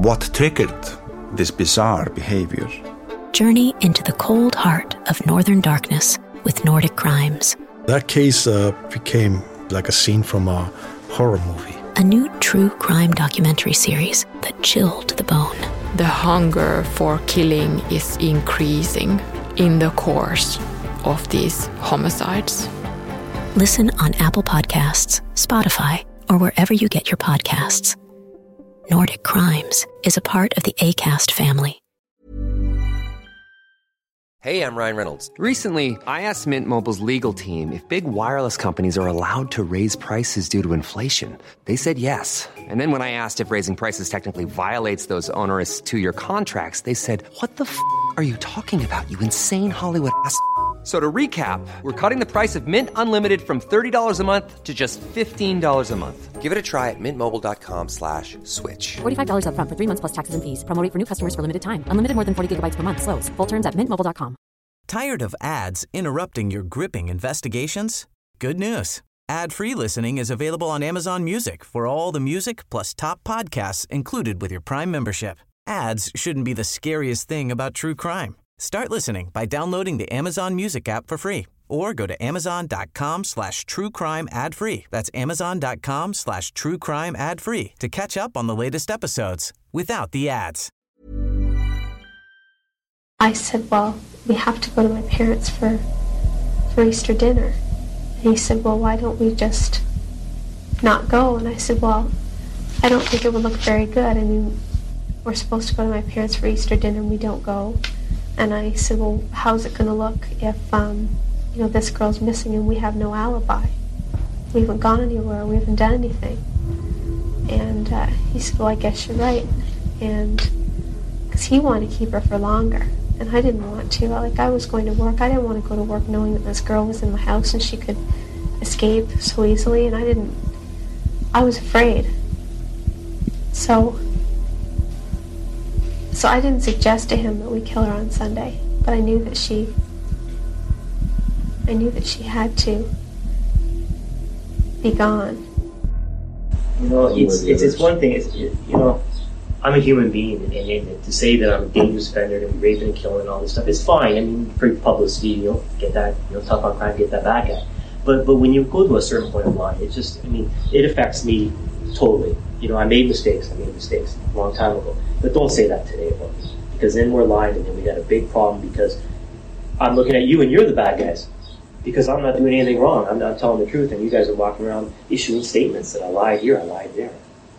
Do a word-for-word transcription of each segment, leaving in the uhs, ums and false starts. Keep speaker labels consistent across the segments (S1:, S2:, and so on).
S1: what triggered this bizarre behavior.
S2: Journey into the cold heart of Northern Darkness with Nordic Crimes.
S3: That case uh, became like a scene from a horror movie.
S2: A new true crime documentary series that chilled to the bone.
S4: The hunger for killing is increasing in the course of these homicides.
S2: Listen on Apple Podcasts, Spotify, or wherever you get your podcasts. Nordic Crimes is a part of the Acast family.
S5: Hey, I'm Ryan Reynolds. Recently, I asked Mint Mobile's legal team if big wireless companies are allowed to raise prices due to inflation. They said yes. And then when I asked if raising prices technically violates those onerous two-year contracts, they said, what the f*** are you talking about, you insane Hollywood ass f- So to recap, we're cutting the price of Mint Unlimited from thirty dollars a month to just fifteen dollars a month. Give it a try at mintmobile.com slash switch.
S6: forty-five dollars up front for three months plus taxes and fees. Promo rate for new customers for limited time. Unlimited more than forty gigabytes per month. Slows full terms at mint mobile dot com.
S7: Tired of ads interrupting your gripping investigations? Good news. Ad-free listening is available on Amazon Music for all the music plus top podcasts included with your Prime membership. Ads shouldn't be the scariest thing about true crime. Start listening by downloading the Amazon Music app for free or go to amazon.com slash true crime ad free. That's amazon.com slash true crime ad free to catch up on the latest episodes without the ads.
S8: I said, well, we have to go to my parents for, for Easter dinner. And he said, well, why don't we just not go? And I said, well, I don't think it would look very good. I mean, we're supposed to go to my parents for Easter dinner and we don't go. And I said, well, how's it going to look if, um, you know, this girl's missing and we have no alibi? We haven't gone anywhere. We haven't done anything. And uh, he said, well, I guess you're right. And because he wanted to keep her for longer. And I didn't want to. Like, I was going to work. I didn't want to go to work knowing that this girl was in my house and she could escape so easily. And I didn't, I was afraid. So, so I didn't suggest to him that we kill her on Sunday. But I knew that she, I knew that she had to be gone.
S9: You know, it's, it's, it's one thing, it's, you know, I'm a human being, and, and to say that I'm a dangerous offender and raping and killing and all this stuff is fine. I mean, for publicity, you know, get that, you know, tough on crime, get that back at. But but when you go to a certain point of line, it just, I mean, it affects me totally. You know, I made mistakes. I made mistakes a long time ago. But don't say that today about me, because then we're lying, and then we got a big problem because I'm looking at you and you're the bad guys. Because I'm not doing anything wrong. I'm not telling the truth, and you guys are walking around issuing statements that I lied here, I lied there.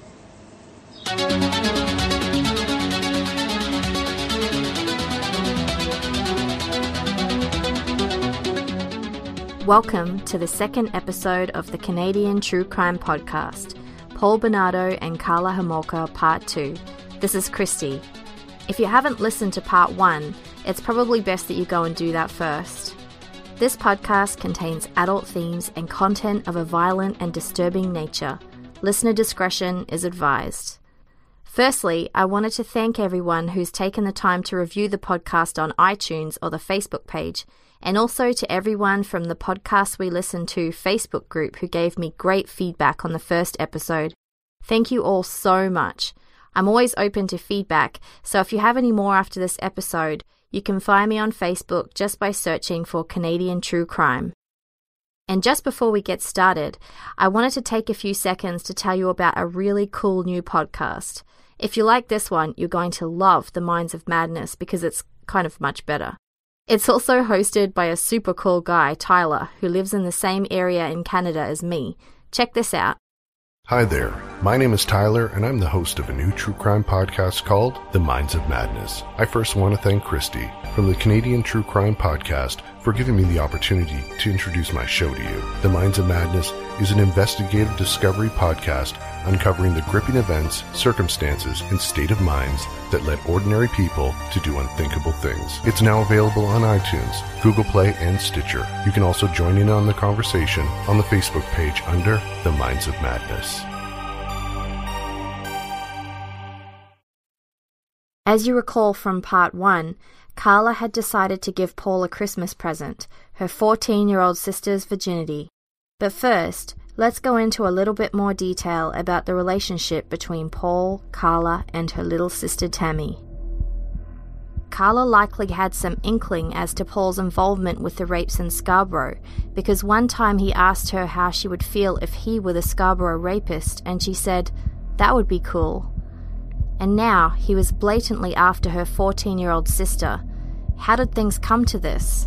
S10: Welcome to the second episode of the Canadian True Crime Podcast, Paul Bernardo and Carla Homolka Part two. This is Christy. If you haven't listened to Part one, it's probably best that you go and do that first. This podcast contains adult themes and content of a violent and disturbing nature. Listener discretion is advised. Firstly, I wanted to thank everyone who's taken the time to review the podcast on iTunes or the Facebook page, and also to everyone from the Podcast We Listen To Facebook group who gave me great feedback on the first episode. Thank you all so much. I'm always open to feedback, so if you have any more after this episode, you can find me on Facebook just by searching for Canadian True Crime. And just before we get started, I wanted to take a few seconds to tell you about a really cool new podcast. If you like this one, you're going to love The Minds of Madness because it's kind of much better. It's also hosted by a super cool guy, Tyler, who lives in the same area in Canada as me. Check this out.
S11: Hi there, my name is Tyler, and I'm the host of a new true crime podcast called The Minds of Madness. I first want to thank Christy from the Canadian True Crime Podcast for giving me the opportunity to introduce my show to you. The Minds of Madness is an investigative discovery podcast uncovering the gripping events, circumstances, and state of minds that led ordinary people to do unthinkable things. It's now available on iTunes, Google Play, and Stitcher. You can also join in on the conversation on the Facebook page under The Minds of Madness.
S10: As you recall from part one, Carla had decided to give Paul a Christmas present, her fourteen-year-old sister's virginity. But first, let's go into a little bit more detail about the relationship between Paul, Carla, and her little sister Tammy. Carla likely had some inkling as to Paul's involvement with the rapes in Scarborough, because one time he asked her how she would feel if he were the Scarborough rapist, and she said, "That would be cool." And now he was blatantly after her fourteen-year-old sister. How did things come to this?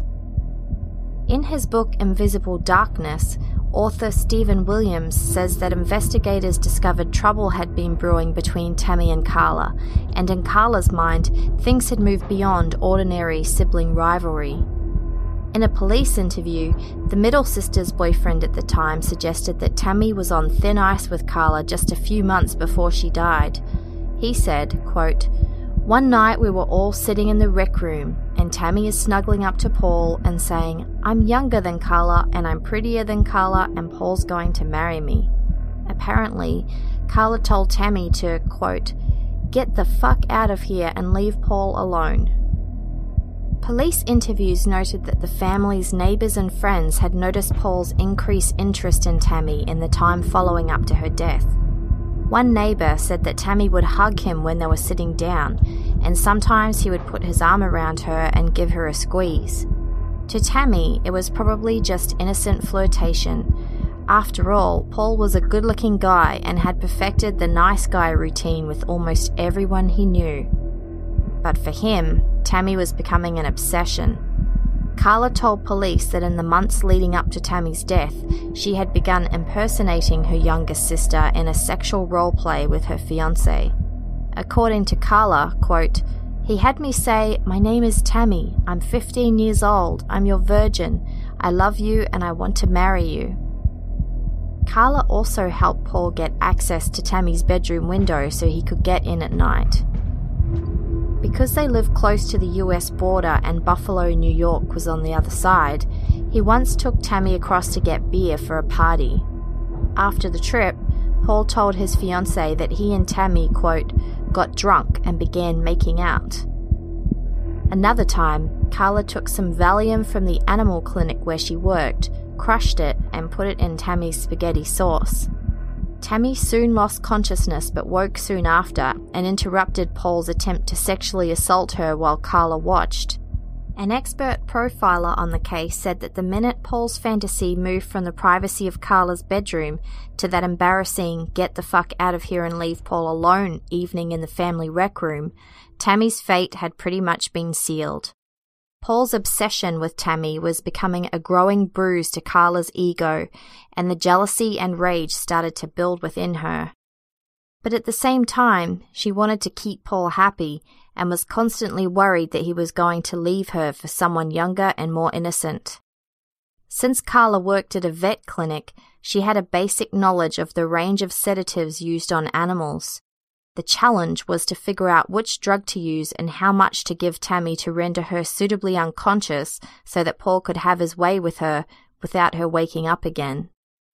S10: In his book Invisible Darkness, author Stephen Williams says that investigators discovered trouble had been brewing between Tammy and Carla, and in Carla's mind, things had moved beyond ordinary sibling rivalry. In a police interview, the middle sister's boyfriend at the time suggested that Tammy was on thin ice with Carla just a few months before she died. He said, quote, "One night we were all sitting in the rec room, and Tammy is snuggling up to Paul and saying, 'I'm younger than Carla and I'm prettier than Carla and Paul's going to marry me.' Apparently, Carla told Tammy to, quote, 'Get the fuck out of here and leave Paul alone.'" Police interviews noted that the family's neighbours and friends had noticed Paul's increased interest in Tammy in the time following up to her death. One neighbour said that Tammy would hug him when they were sitting down, and sometimes he would put his arm around her and give her a squeeze. To Tammy, it was probably just innocent flirtation. After all, Paul was a good-looking guy and had perfected the nice guy routine with almost everyone he knew. But for him, Tammy was becoming an obsession. Carla told police that in the months leading up to Tammy's death, she had begun impersonating her younger sister in a sexual role play with her fiancé. According to Carla, quote, "He had me say, 'My name is Tammy, I'm fifteen years old, I'm your virgin, I love you and I want to marry you.'" Carla also helped Paul get access to Tammy's bedroom window so he could get in at night. Because they lived close to the U S border and Buffalo, New York was on the other side, he once took Tammy across to get beer for a party. After the trip, Paul told his fiancée that he and Tammy, quote, "got drunk and began making out." Another time, Carla took some Valium from the animal clinic where she worked, crushed it, and put it in Tammy's spaghetti sauce. Tammy soon lost consciousness but woke soon after and interrupted Paul's attempt to sexually assault her while Carla watched. An expert profiler on the case said that the minute Paul's fantasy moved from the privacy of Carla's bedroom to that embarrassing "get the fuck out of here and leave Paul alone" evening in the family rec room, Tammy's fate had pretty much been sealed. Paul's obsession with Tammy was becoming a growing bruise to Carla's ego, and the jealousy and rage started to build within her. But at the same time, she wanted to keep Paul happy and was constantly worried that he was going to leave her for someone younger and more innocent. Since Carla worked at a vet clinic, she had a basic knowledge of the range of sedatives used on animals. The challenge was to figure out which drug to use and how much to give Tammy to render her suitably unconscious so that Paul could have his way with her without her waking up again.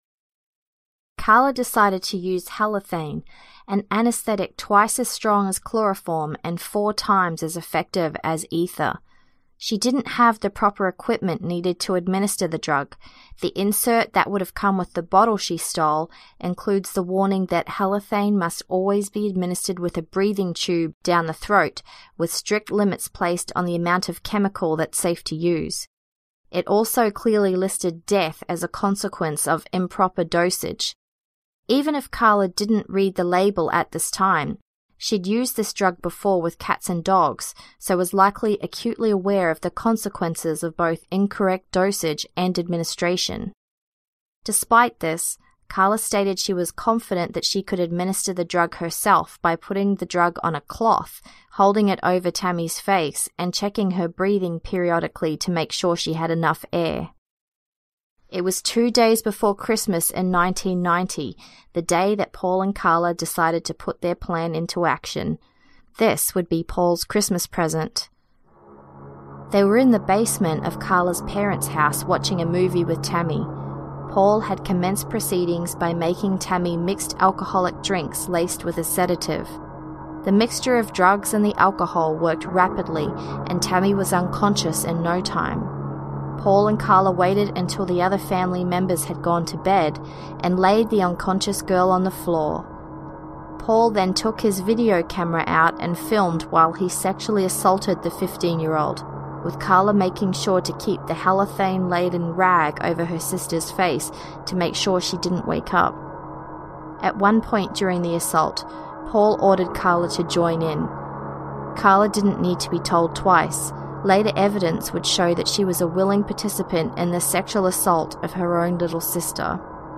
S10: Carla decided to use halothane, an anesthetic twice as strong as chloroform and four times as effective as ether. She didn't have the proper equipment needed to administer the drug. The insert that would have come with the bottle she stole includes the warning that halothane must always be administered with a breathing tube down the throat, with strict limits placed on the amount of chemical that's safe to use. It also clearly listed death as a consequence of improper dosage. Even if Carla didn't read the label at this time, she'd used this drug before with cats and dogs, so was likely acutely aware of the consequences of both incorrect dosage and administration. Despite this, Carla stated she was confident that she could administer the drug herself by putting the drug on a cloth, holding it over Tammy's face, and checking her breathing periodically to make sure she had enough air. It was two days before Christmas in nineteen ninety, the day that Paul and Carla decided to put their plan into action. This would be Paul's Christmas present. They were in the basement of Carla's parents' house watching a movie with Tammy. Paul had commenced proceedings by making Tammy mixed alcoholic drinks laced with a sedative. The mixture of drugs and the alcohol worked rapidly, and Tammy was unconscious in no time. Paul and Carla waited until the other family members had gone to bed and laid the unconscious girl on the floor. Paul then took his video camera out and filmed while he sexually assaulted the fifteen-year-old, with Carla making sure to keep the halothane-laden rag over her sister's face to make sure she didn't wake up. At one point during the assault, Paul ordered Carla to join in. Carla didn't need to be told twice. Later evidence would show that she was a willing participant in the sexual assault of her own little sister.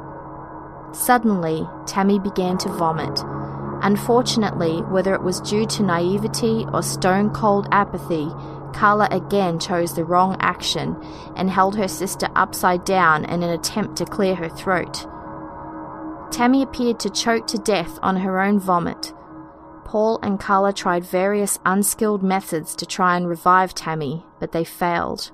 S10: Suddenly, Tammy began to vomit. Unfortunately, whether it was due to naivety or stone-cold apathy, Carla again chose the wrong action and held her sister upside down in an attempt to clear her throat. Tammy appeared to choke to death on her own vomit. Paul and Carla tried various unskilled methods to try and revive Tammy, but they failed.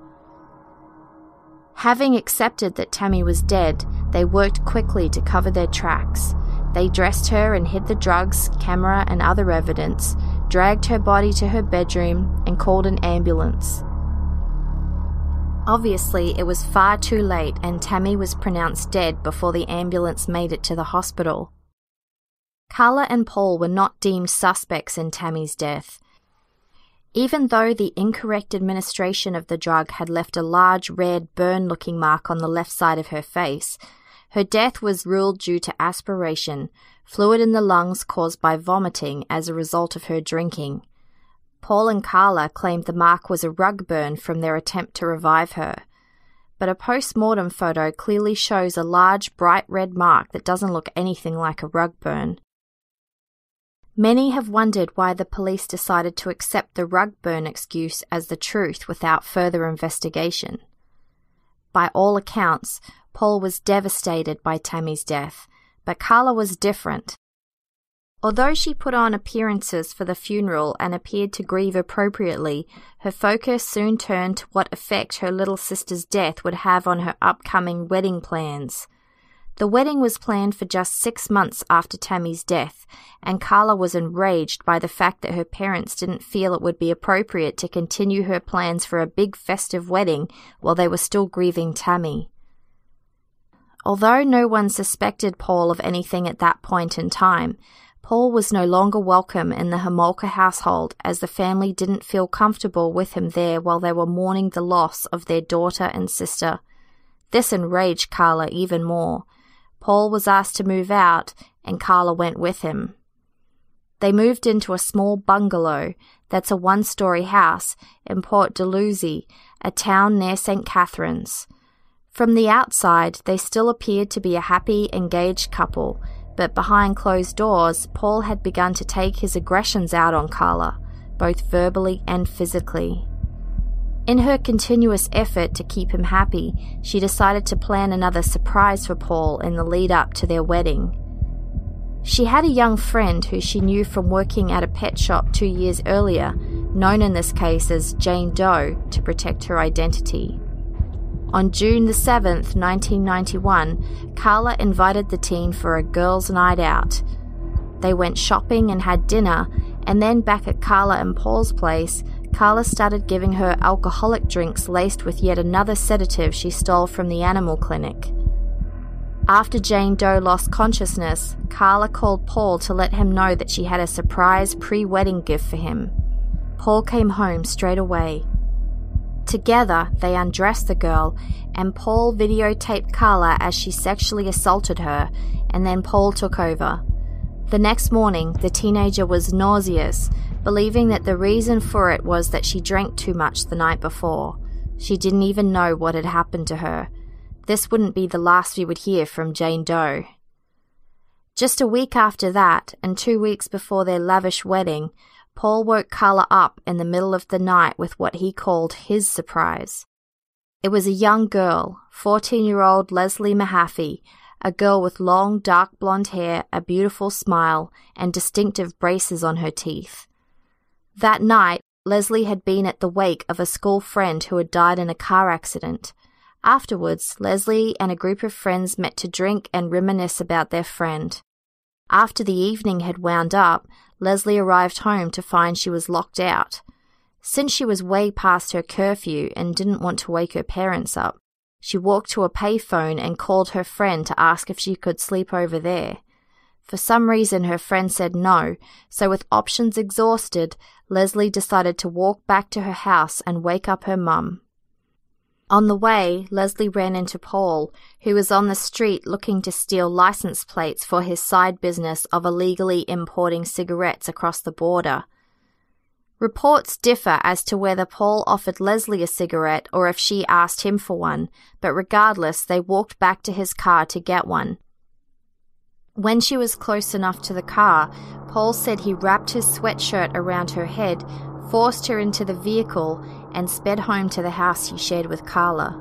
S10: Having accepted that Tammy was dead, they worked quickly to cover their tracks. They dressed her and hid the drugs, camera, and other evidence, dragged her body to her bedroom, and called an ambulance. Obviously, it was far too late and Tammy was pronounced dead before the ambulance made it to the hospital. Carla and Paul were not deemed suspects in Tammy's death. Even though the incorrect administration of the drug had left a large red burn-looking mark on the left side of her face, her death was ruled due to aspiration, fluid in the lungs caused by vomiting as a result of her drinking. Paul and Carla claimed the mark was a rug burn from their attempt to revive her, but a post-mortem photo clearly shows a large bright red mark that doesn't look anything like a rug burn. Many have wondered why the police decided to accept the rug burn excuse as the truth without further investigation. By all accounts, Paul was devastated by Tammy's death, but Carla was different. Although she put on appearances for the funeral and appeared to grieve appropriately, her focus soon turned to what effect her little sister's death would have on her upcoming wedding plans. The wedding was planned for just six months after Tammy's death, and Carla was enraged by the fact that her parents didn't feel it would be appropriate to continue her plans for a big festive wedding while they were still grieving Tammy. Although no one suspected Paul of anything at that point in time, Paul was no longer welcome in the Homolka household as the family didn't feel comfortable with him there while they were mourning the loss of their daughter and sister. This enraged Carla even more. Paul was asked to move out, and Carla went with him. They moved into a small bungalow that's a one-story house in Port Dalhousie, a town near Saint Catharines. From the outside, they still appeared to be a happy, engaged couple, but behind closed doors, Paul had begun to take his aggressions out on Carla, both verbally and physically. In her continuous effort to keep him happy, she decided to plan another surprise for Paul in the lead-up to their wedding. She had a young friend who she knew from working at a pet shop two years earlier, known in this case as Jane Doe, to protect her identity. On June the seventh, nineteen ninety-one, Carla invited the teen for a girls' night out. They went shopping and had dinner, and then back at Carla and Paul's place, Carla started giving her alcoholic drinks laced with yet another sedative she stole from the animal clinic. After Jane Doe lost consciousness, Carla called Paul to let him know that she had a surprise pre-wedding gift for him. Paul came home straight away. Together, they undressed the girl, and Paul videotaped Carla as she sexually assaulted her, and then Paul took over. The next morning, the teenager was nauseous, believing that the reason for it was that she drank too much the night before. She didn't even know what had happened to her. This wouldn't be the last we would hear from Jane Doe. Just a week after that, and two weeks before their lavish wedding, Paul woke Carla up in the middle of the night with what he called his surprise. It was a young girl, fourteen-year-old Leslie Mahaffey, a girl with long, dark blonde hair, a beautiful smile, and distinctive braces on her teeth. That night, Leslie had been at the wake of a school friend who had died in a car accident. Afterwards, Leslie and a group of friends met to drink and reminisce about their friend. After the evening had wound up, Leslie arrived home to find she was locked out. Since she was way past her curfew and didn't want to wake her parents up, she walked to a payphone and called her friend to ask if she could sleep over there. For some reason, her friend said no, so with options exhausted, Leslie decided to walk back to her house and wake up her mum. On the way, Leslie ran into Paul, who was on the street looking to steal license plates for his side business of illegally importing cigarettes across the border. Reports differ as to whether Paul offered Leslie a cigarette or if she asked him for one, but regardless, they walked back to his car to get one. When she was close enough to the car, Paul said he wrapped his sweatshirt around her head, forced her into the vehicle, and sped home to the house he shared with Carla.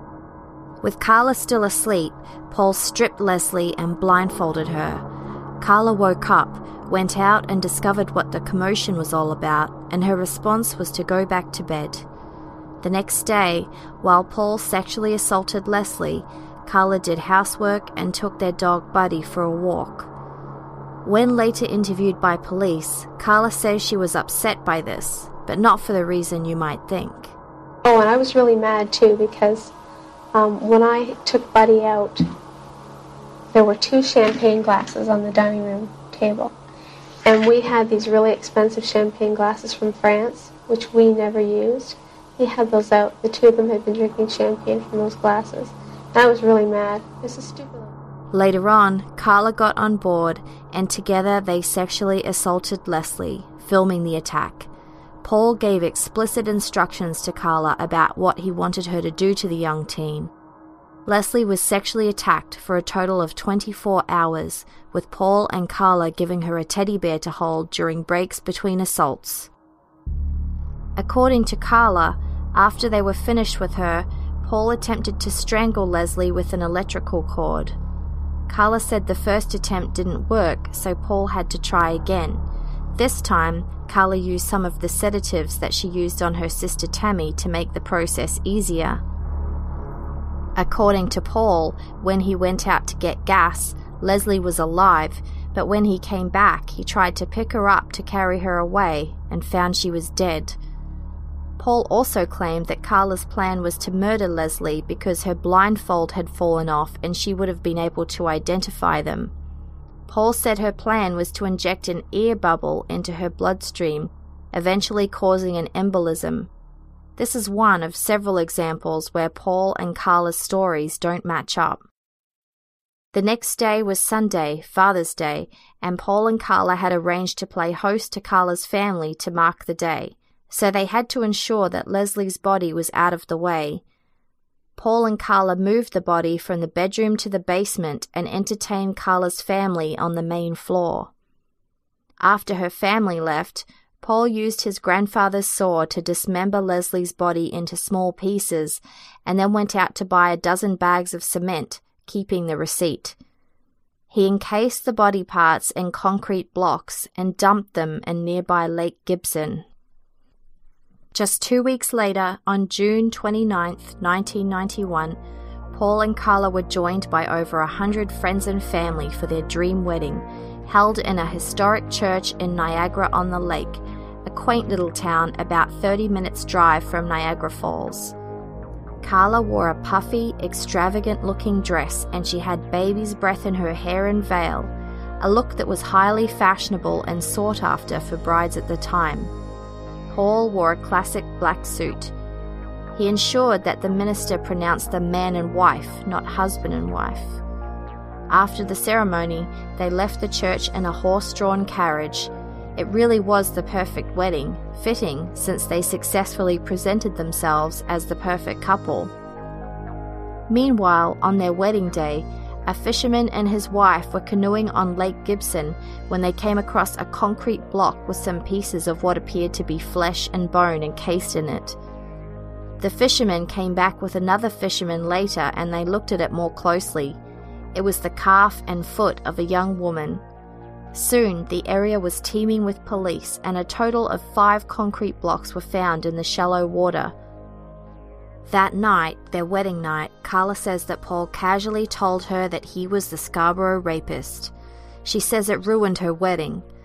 S10: With Carla still asleep, Paul stripped Leslie and blindfolded her. Carla woke up, went out and discovered what the commotion was all about, and her response was to go back to bed. The next day, while Paul sexually assaulted Leslie, Carla did housework and took their dog Buddy for a walk. When later interviewed by police, Carla says she was upset by this, but not for the reason you might think.
S8: Oh, and I was really mad too because um, when I took Buddy out, there were two champagne glasses on the dining room table. And we had these really expensive champagne glasses from France, which we never used. He had those out. The two of them had been drinking champagne from those glasses. And I was really mad. This is stupid.
S10: Later on, Carla got on board, and together they sexually assaulted Leslie, filming the attack. Paul gave explicit instructions to Carla about what he wanted her to do to the young teen. Leslie was sexually attacked for a total of twenty-four hours, with Paul and Carla giving her a teddy bear to hold during breaks between assaults. According to Carla, after they were finished with her, Paul attempted to strangle Leslie with an electrical cord. Carla said the first attempt didn't work, so Paul had to try again. This time, Carla used some of the sedatives that she used on her sister Tammy to make the process easier. According to Paul, when he went out to get gas, Leslie was alive, but when he came back, he tried to pick her up to carry her away and found she was dead. Paul also claimed that Carla's plan was to murder Leslie because her blindfold had fallen off and she would have been able to identify them. Paul said her plan was to inject an air bubble into her bloodstream, eventually causing an embolism. This is one of several examples where Paul and Carla's stories don't match up. The next day was Sunday, Father's Day, and Paul and Carla had arranged to play host to Carla's family to mark the day, so they had to ensure that Leslie's body was out of the way. Paul and Carla moved the body from the bedroom to the basement and entertained Carla's family on the main floor. After her family left, Paul used his grandfather's saw to dismember Leslie's body into small pieces and then went out to buy a dozen bags of cement, keeping the receipt. He encased the body parts in concrete blocks and dumped them in nearby Lake Gibson. Just two weeks later, on June twenty-ninth, nineteen ninety-one, Paul and Carla were joined by over a hundred friends and family for their dream wedding, held in a historic church in Niagara-on-the-Lake, a quaint little town about thirty minutes' drive from Niagara Falls. Carla wore a puffy, extravagant-looking dress, and she had baby's breath in her hair and veil, a look that was highly fashionable and sought after for brides at the time. Paul wore a classic black suit. He ensured that the minister pronounced them man and wife, not husband and wife. After the ceremony, they left the church in a horse-drawn carriage. It really was the perfect wedding, fitting since they successfully presented themselves as the perfect couple. Meanwhile, on their wedding day, a fisherman and his wife were canoeing on Lake Gibson when they came across a concrete block with some pieces of what appeared to be flesh and bone encased in it. The fisherman came back with another fisherman later and they looked at it more closely. It was the calf and foot of a young woman. Soon, the area was teeming with police and a total of five concrete blocks were found in the shallow water. That night, their wedding night, Carla says that Paul casually told her that he was the Scarborough rapist. She says it ruined her wedding.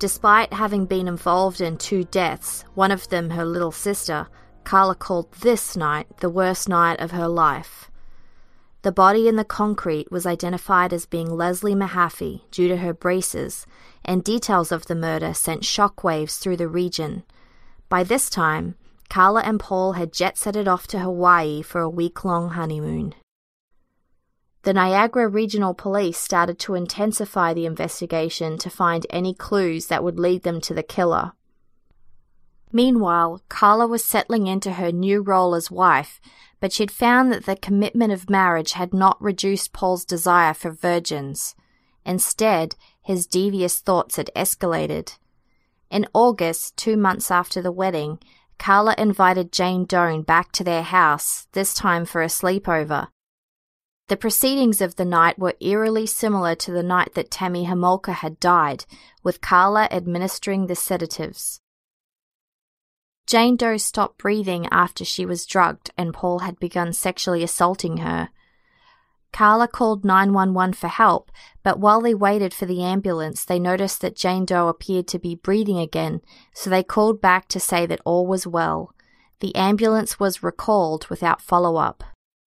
S10: Despite having been involved in two deaths, one of them her little sister, Karla called this night the worst night of her life. The body in the concrete was identified as being Leslie Mahaffey due to her braces, and details of the murder sent shockwaves through the region. By this time, Karla and Paul had jet-setted off to Hawaii for a week-long honeymoon. The Niagara Regional Police started to intensify the investigation to find any clues that would lead them to the killer. Meanwhile, Karla was settling into her new role as wife, but she'd found that the commitment of marriage had not reduced Paul's desire for virgins. Instead, his devious thoughts had escalated. In August, two months after the wedding, Karla invited Jane Doan back to their house, this time for a sleepover. The proceedings of the night were eerily similar to the night that Tammy Homolka had died, with Karla administering the sedatives. Jane Doe stopped breathing after she was drugged and Paul had begun sexually assaulting her. Karla called nine one one for help, but while they waited for the ambulance, they noticed that Jane Doe appeared to be breathing again, so they called back to say that all was well. The ambulance was recalled without follow-up.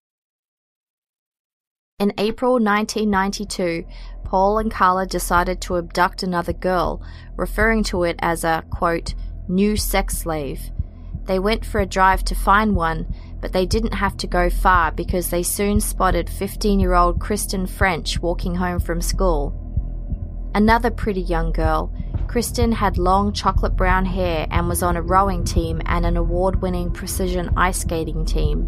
S10: In April nineteen ninety-two, Paul and Karla decided to abduct another girl, referring to it as a, quote, new sex slave. They went for a drive to find one, but they didn't have to go far because they soon spotted fifteen-year-old Kristen French walking home from school. Another pretty young girl, Kristen had long chocolate brown hair and was on a rowing team and an award-winning precision ice skating team.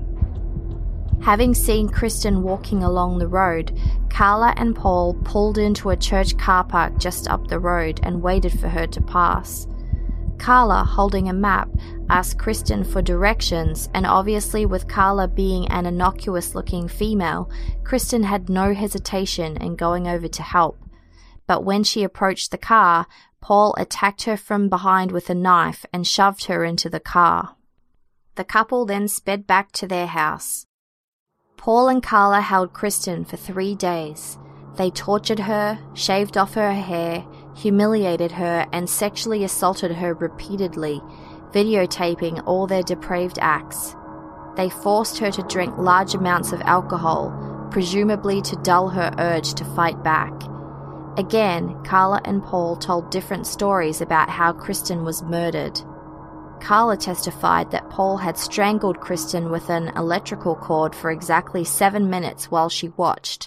S10: Having seen Kristen walking along the road, Karla and Paul pulled into a church car park just up the road and waited for her to pass. Karla, holding a map, asked Kristen for directions, and obviously with Karla being an innocuous-looking female, Kristen had no hesitation in going over to help. But when she approached the car, Paul attacked her from behind with a knife and shoved her into the car. The couple then sped back to their house. Paul and Karla held Kristen for three days. They tortured her, shaved off her hair, humiliated her, and sexually assaulted her repeatedly, videotaping all their depraved acts. They forced her to drink large amounts of alcohol, presumably to dull her urge to fight back. Again, Karla and Paul told different stories about how Kristen was murdered. Karla testified that Paul had strangled Kristen with an electrical cord for exactly seven minutes while she watched.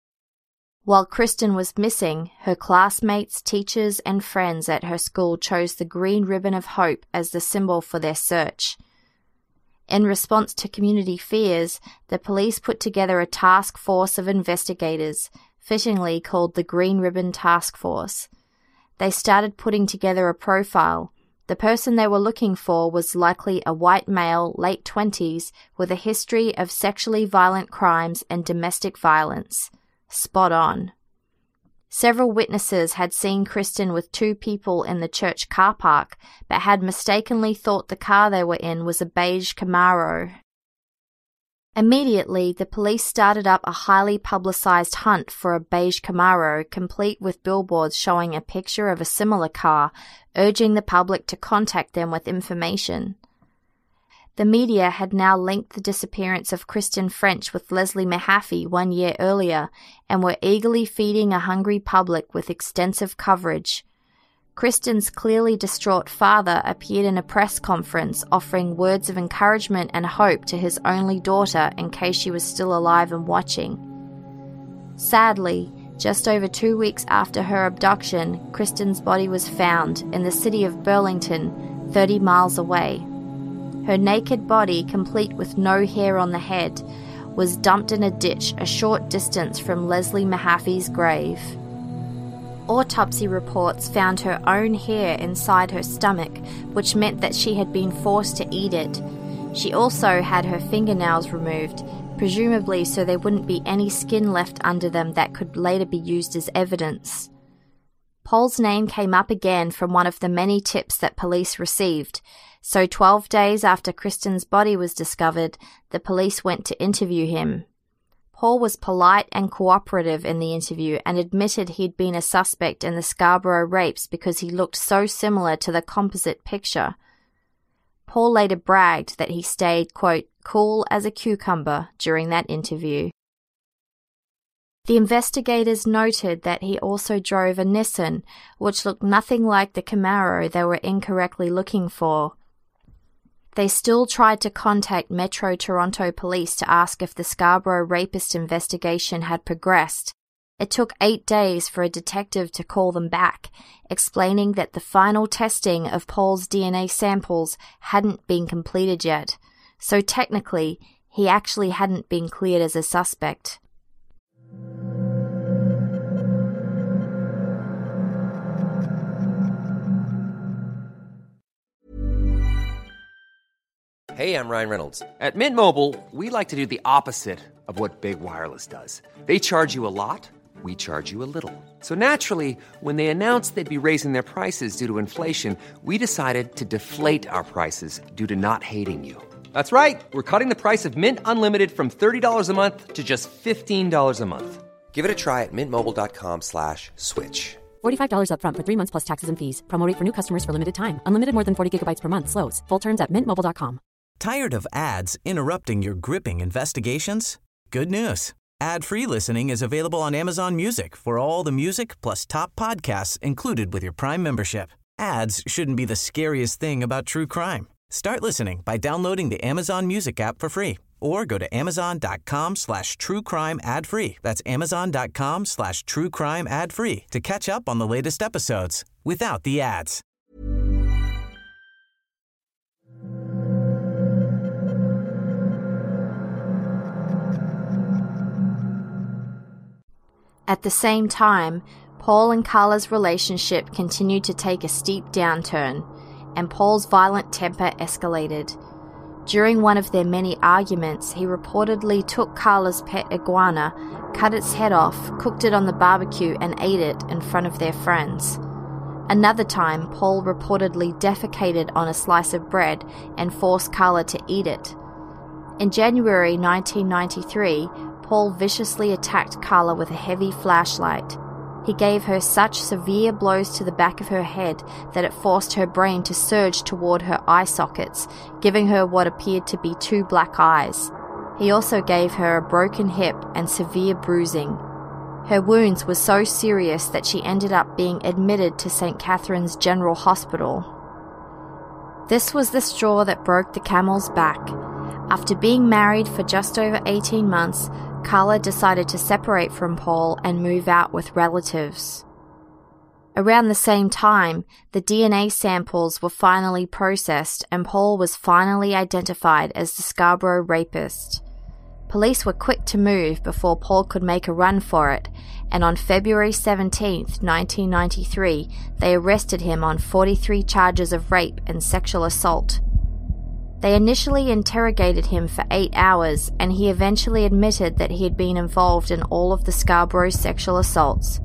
S10: While Kristen was missing, her classmates, teachers, and friends at her school chose the green ribbon of hope as the symbol for their search. In response to community fears, the police put together a task force of investigators, fittingly called the Green Ribbon Task Force. They started putting together a profile. The person they were looking for was likely a white male, late twenties, with a history of sexually violent crimes and domestic violence. Spot on. Several witnesses had seen Kristen with two people in the church car park, but had mistakenly thought the car they were in was a beige Camaro. Immediately, the police started up a highly publicized hunt for a beige Camaro, complete with billboards showing a picture of a similar car, urging the public to contact them with information. The media had now linked the disappearance of Kristen French with Leslie Mahaffey one year earlier, and were eagerly feeding a hungry public with extensive coverage. Kristen's clearly distraught father appeared in a press conference offering words of encouragement and hope to his only daughter in case she was still alive and watching. Sadly, just over two weeks after her abduction, Kristen's body was found in the city of Burlington, thirty miles away. Her naked body, complete with no hair on the head, was dumped in a ditch a short distance from Leslie Mahaffey's grave. Autopsy reports found her own hair inside her stomach, which meant that she had been forced to eat it. She also had her fingernails removed, presumably so there wouldn't be any skin left under them that could later be used as evidence. Paul's name came up again from one of the many tips that police received, so twelve days after Kristen's body was discovered, the police went to interview him. Paul was polite and cooperative in the interview and admitted he'd been a suspect in the Scarborough rapes because he looked so similar to the composite picture. Paul later bragged that he stayed, quote, cool as a cucumber during that interview. The investigators noted that he also drove a Nissan, which looked nothing like the Camaro they were incorrectly looking for. They still tried to contact Metro Toronto Police to ask if the Scarborough rapist investigation had progressed. It took eight days for a detective to call them back, explaining that the final testing of Paul's D N A samples hadn't been completed yet, so technically he actually hadn't been cleared as a suspect.
S5: Hey, I'm Ryan Reynolds. At Mint Mobile, we like to do the opposite of what Big Wireless does. They charge you a lot, we charge you a little. So naturally, when they announced they'd be raising their prices due to inflation, we decided to deflate our prices due to not hating you. That's right. We're cutting the price of Mint Unlimited from thirty dollars a month to just fifteen dollars a month. Give it a try at mintmobile.com slash switch.
S6: forty-five dollars up front for three months plus taxes and fees. Promo rate for new customers for limited time. Unlimited more than forty gigabytes per month. Slows full terms at mint mobile dot com.
S7: Tired of ads interrupting your gripping investigations? Good news. Ad-free listening is available on Amazon Music for all the music plus top podcasts included with your Prime membership. Ads shouldn't be the scariest thing about true crime. Start listening by downloading the Amazon Music app for free or go to amazon.com slash true crime ad free. That's amazon.com slash true crime ad free to catch up on the latest episodes without the ads.
S10: At the same time, Paul and Carla's relationship continued to take a steep downturn, and Paul's violent temper escalated. During one of their many arguments, he reportedly took Carla's pet iguana, cut its head off, cooked it on the barbecue, and ate it in front of their friends. Another time, Paul reportedly defecated on a slice of bread and forced Carla to eat it. In January nineteen ninety-three, Paul viciously attacked Carla with a heavy flashlight. He gave her such severe blows to the back of her head that it forced her brain to surge toward her eye sockets, giving her what appeared to be two black eyes. He also gave her a broken hip and severe bruising. Her wounds were so serious that she ended up being admitted to Saint Catherine's General Hospital. This was the straw that broke the camel's back. After being married for just over eighteen months, Carla decided to separate from Paul and move out with relatives. Around the same time, the D N A samples were finally processed and Paul was finally identified as the Scarborough rapist. Police were quick to move before Paul could make a run for it, and on February seventeenth, nineteen ninety-three, they arrested him on forty-three charges of rape and sexual assault. They initially interrogated him for eight hours, and he eventually admitted that he had been involved in all of the Scarborough sexual assaults.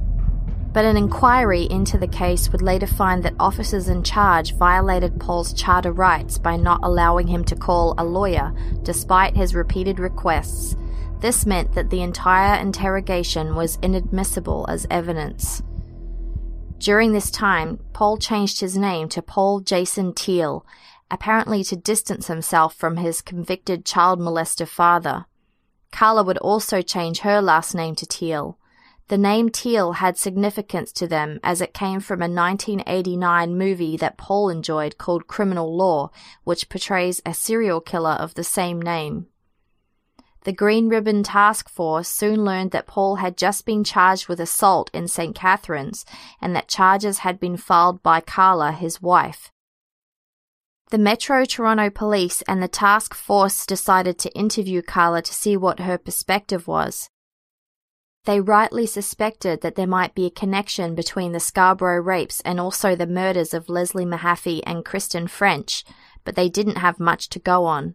S10: But an inquiry into the case would later find that officers in charge violated Paul's charter rights by not allowing him to call a lawyer, despite his repeated requests. This meant that the entire interrogation was inadmissible as evidence. During this time, Paul changed his name to Paul Jason Teal, apparently to distance himself from his convicted child molester father. Carla would also change her last name to Teal. The name Teal had significance to them as it came from a nineteen eighty-nine movie that Paul enjoyed called Criminal Law, which portrays a serial killer of the same name. The Green Ribbon Task Force soon learned that Paul had just been charged with assault in Saint Catherine's and that charges had been filed by Carla, his wife. The Metro Toronto Police and the task force decided to interview Carla to see what her perspective was. They rightly suspected that there might be a connection between the Scarborough rapes and also the murders of Leslie Mahaffey and Kristen French, but they didn't have much to go on.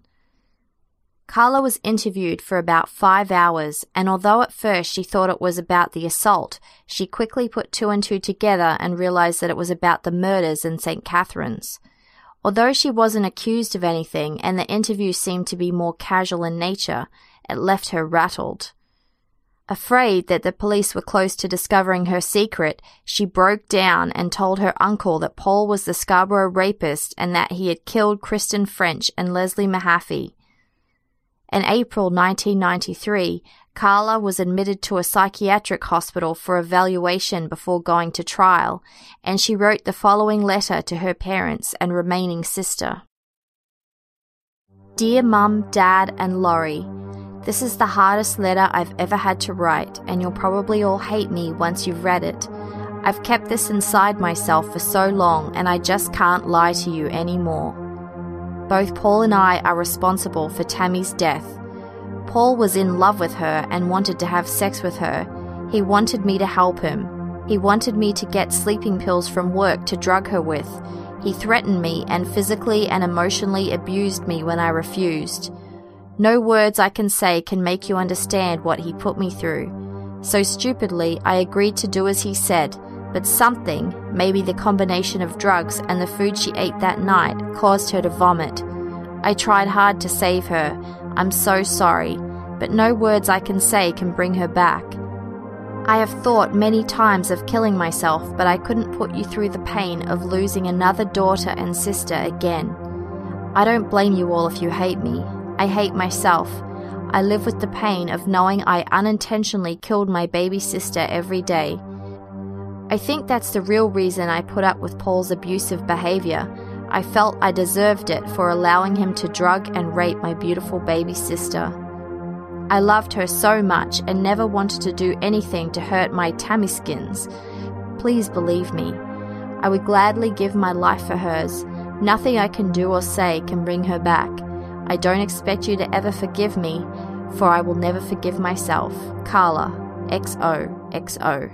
S10: Carla was interviewed for about five hours, and although at first she thought it was about the assault, she quickly put two and two together and realized that it was about the murders in Saint Catherine's. Although she wasn't accused of anything and the interview seemed to be more casual in nature, it left her rattled. Afraid that the police were close to discovering her secret, she broke down and told her uncle that Paul was the Scarborough rapist and that he had killed Kristen French and Leslie Mahaffey. In April nineteen ninety-three, Carla was admitted to a psychiatric hospital for evaluation before going to trial, and she wrote the following letter to her parents and remaining sister. Dear Mum, Dad, and Laurie, this is the hardest letter I've ever had to write, and you'll probably all hate me once you've read it. I've kept this inside myself for so long, and I just can't lie to you anymore. Both Paul and I are responsible for Tammy's death. Paul was in love with her and wanted to have sex with her. He wanted me to help him. He wanted me to get sleeping pills from work to drug her with. He threatened me and physically and emotionally abused me when I refused. No words I can say can make you understand what he put me through. So stupidly, I agreed to do as he said, but something, maybe the combination of drugs and the food she ate that night, caused her to vomit. I tried hard to save her. I'm so sorry, but no words I can say can bring her back. I have thought many times of killing myself, but I couldn't put you through the pain of losing another daughter and sister again. I don't blame you all if you hate me. I hate myself. I live with the pain of knowing I unintentionally killed my baby sister every day. I think that's the real reason I put up with Paul's abusive behavior. I felt I deserved it for allowing him to drug and rape my beautiful baby sister. I loved her so much and never wanted to do anything to hurt my Tammyskins. Please believe me. I would gladly give my life for hers. Nothing I can do or say can bring her back. I don't expect you to ever forgive me, for I will never forgive myself. Carla, X O X O.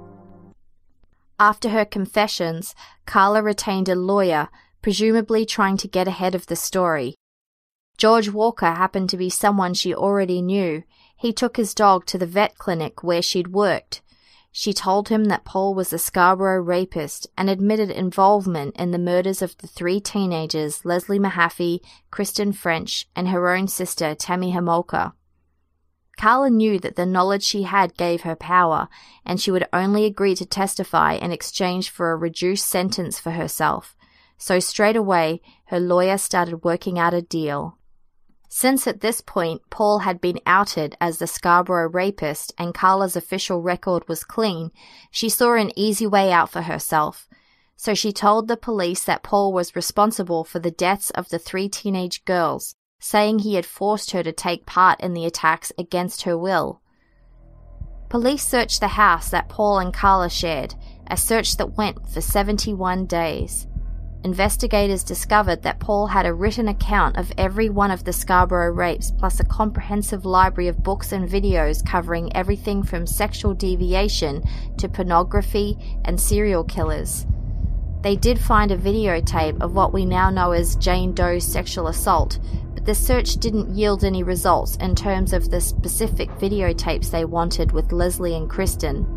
S10: After her confessions, Carla retained a lawyer, presumably trying to get ahead of the story. George Walker happened to be someone she already knew. He took his dog to the vet clinic where she'd worked. She told him that Paul was a Scarborough rapist and admitted involvement in the murders of the three teenagers, Leslie Mahaffey, Kristen French, and her own sister, Tammy Homolka. Carla knew that the knowledge she had gave her power, and she would only agree to testify in exchange for a reduced sentence for herself. So straight away, her lawyer started working out a deal. Since at this point Paul had been outed as the Scarborough rapist and Carla's official record was clean, she saw an easy way out for herself. So she told the police that Paul was responsible for the deaths of the three teenage girls, saying he had forced her to take part in the attacks against her will. Police searched the house that Paul and Carla shared, a search that went for seventy-one days. Investigators discovered that Paul had a written account of every one of the Scarborough rapes, plus a comprehensive library of books and videos covering everything from sexual deviation to pornography and serial killers. They did find a videotape of what we now know as Jane Doe's sexual assault, but the search didn't yield any results in terms of the specific videotapes they wanted with Leslie and Kristen.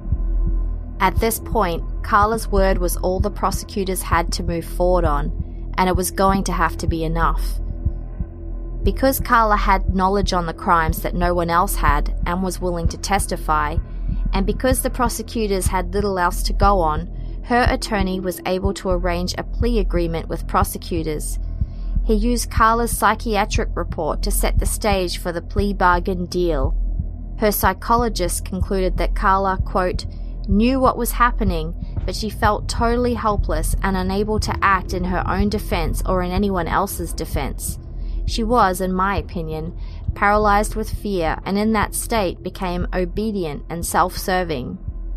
S10: At this point, Carla's word was all the prosecutors had to move forward on, and it was going to have to be enough. Because Carla had knowledge on the crimes that no one else had and was willing to testify, and because the prosecutors had little else to go on, her attorney was able to arrange a plea agreement with prosecutors. He used Carla's psychiatric report to set the stage for the plea bargain deal. Her psychologist concluded that Carla, quote, knew what was happening, but she felt totally helpless and unable to act in her own defense or in anyone else's defense. She was, in my opinion, paralyzed with fear, and in that state became obedient and self-serving.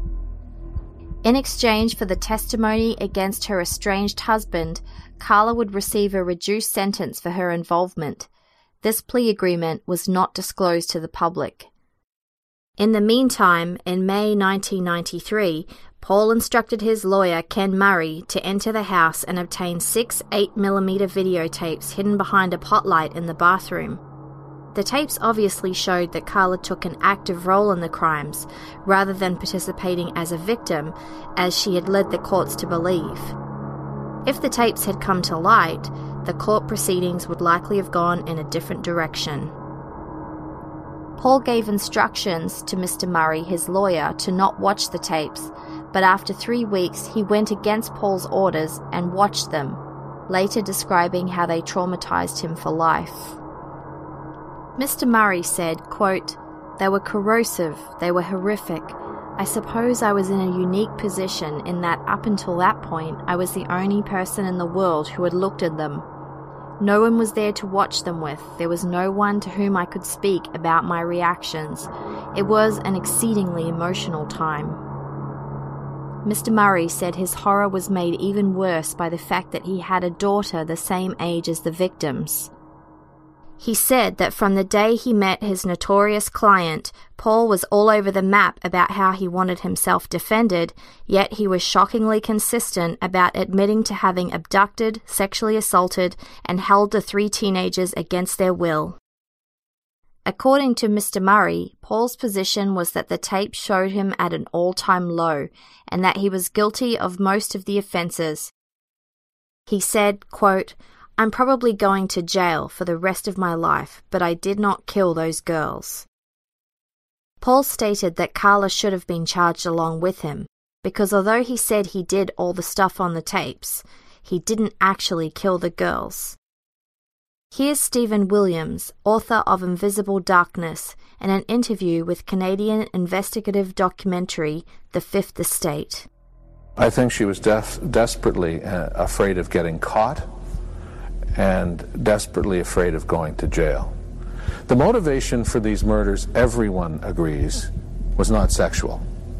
S10: In exchange for the testimony against her estranged husband, Carla would receive a reduced sentence for her involvement. This plea agreement was not disclosed to the public. In the meantime, in May nineteen ninety-three, Paul instructed his lawyer, Ken Murray, to enter the house and obtain six eight millimeter videotapes hidden behind a pot light in the bathroom. The tapes obviously showed that Carla took an active role in the crimes, rather than participating as a victim, as she had led the courts to believe. If the tapes had come to light, the court proceedings would likely have gone in a different direction. Paul gave instructions to Mister Murray, his lawyer, to not watch the tapes, but after three weeks he went against Paul's orders and watched them, later describing how they traumatized him for life. Mister Murray said, quote, "They were corrosive, they were horrific. I suppose I was in a unique position in that up until that point I was the only person in the world who had looked at them. No one was there to watch them with. There was no one to whom I could speak about my reactions. It was an exceedingly emotional time." Mister Murray said his horror was made even worse by the fact that he had a daughter the same age as the victims. He said that from the day he met his notorious client, Paul was all over the map about how he wanted himself defended, yet he was shockingly consistent about admitting to having abducted, sexually assaulted, and held the three teenagers against their will. According to Mister Murray, Paul's position was that the tape showed him at an all-time low, and that he was guilty of most of the offences. He said, quote, "I'm probably going to jail for the rest of my life, but I did not kill those girls." Paul stated that Carla should have been charged along with him, because although he said he did all the stuff on the tapes, he didn't actually kill the girls. Here's Stephen Williams, author of Invisible Darkness, in an interview with Canadian investigative documentary The Fifth Estate.
S12: I think she was def- desperately uh, afraid of getting caught and desperately afraid of going to jail. The motivation for these murders, everyone agrees, was not sexual.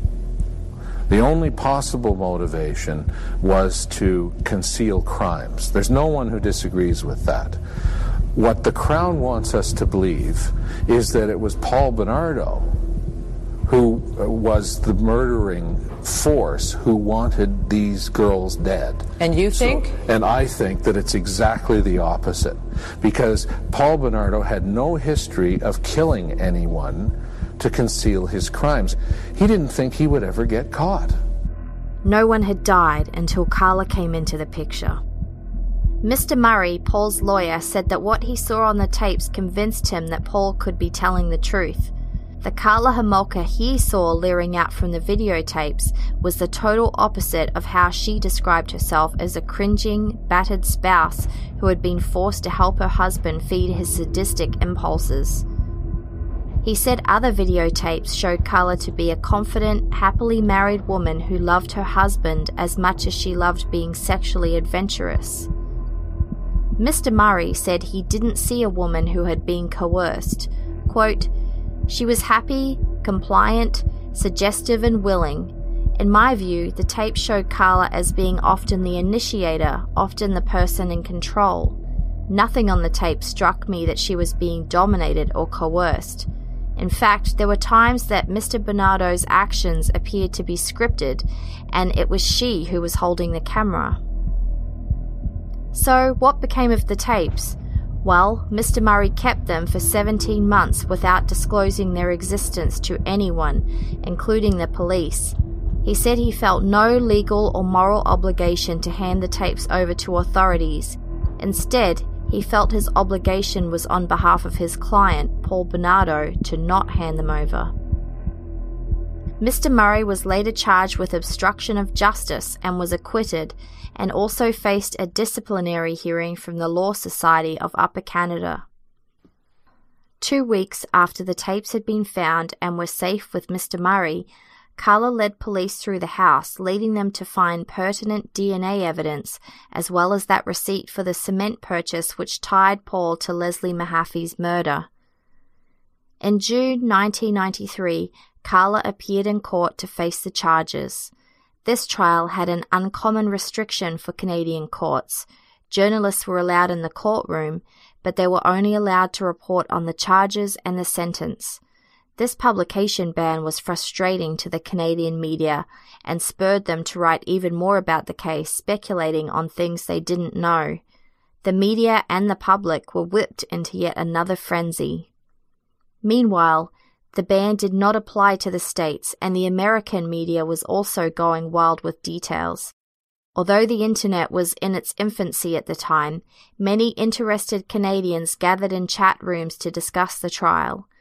S12: The only possible motivation was to conceal crimes. There's no one who disagrees with that. What the Crown wants us to believe is that it was Paul Bernardo who was the murdering force who wanted these girls dead.
S13: And you think?
S12: So, and I think that it's exactly the opposite, because Paul Bernardo had no history of killing anyone to conceal his crimes. He didn't think he would ever get caught.
S10: No one had died until Carla came into the picture. Mister Murray, Paul's lawyer, said that what he saw on the tapes convinced him that Paul could be telling the truth. The Karla Homolka he saw leering out from the videotapes was the total opposite of how she described herself as a cringing, battered spouse who had been forced to help her husband feed his sadistic impulses. He said other videotapes showed Carla to be a confident, happily married woman who loved her husband as much as she loved being sexually adventurous. Mister Murray said he didn't see a woman who had been coerced. Quote, "She was happy, compliant, suggestive and willing. In my view, the tape showed Carla as being often the initiator, often the person in control. Nothing on the tape struck me that she was being dominated or coerced. In fact, there were times that Mister Bernardo's actions appeared to be scripted, and it was she who was holding the camera." So, what became of the tapes? Well, Mister Murray kept them for seventeen months without disclosing their existence to anyone, including the police. He said he felt no legal or moral obligation to hand the tapes over to authorities. Instead, he felt his obligation was on behalf of his client, Paul Bernardo, to not hand them over. Mister Murray was later charged with obstruction of justice and was acquitted, and also faced a disciplinary hearing from the Law Society of Upper Canada. Two weeks after the tapes had been found and were safe with Mister Murray, Carla led police through the house, leading them to find pertinent D N A evidence, as well as that receipt for the cement purchase which tied Paul to Leslie Mahaffey's murder. In June nineteen ninety-three, Carla appeared in court to face the charges. This trial had an uncommon restriction for Canadian courts. Journalists were allowed in the courtroom, but they were only allowed to report on the charges and the sentence. This publication ban was frustrating to the Canadian media and spurred them to write even more about the case, speculating on things they didn't know. The media and the public were whipped into yet another frenzy. Meanwhile, the ban did not apply to the States, and the American media was also going wild with details. Although the internet was in its infancy at the time, many interested Canadians gathered in chat rooms to discuss the trial.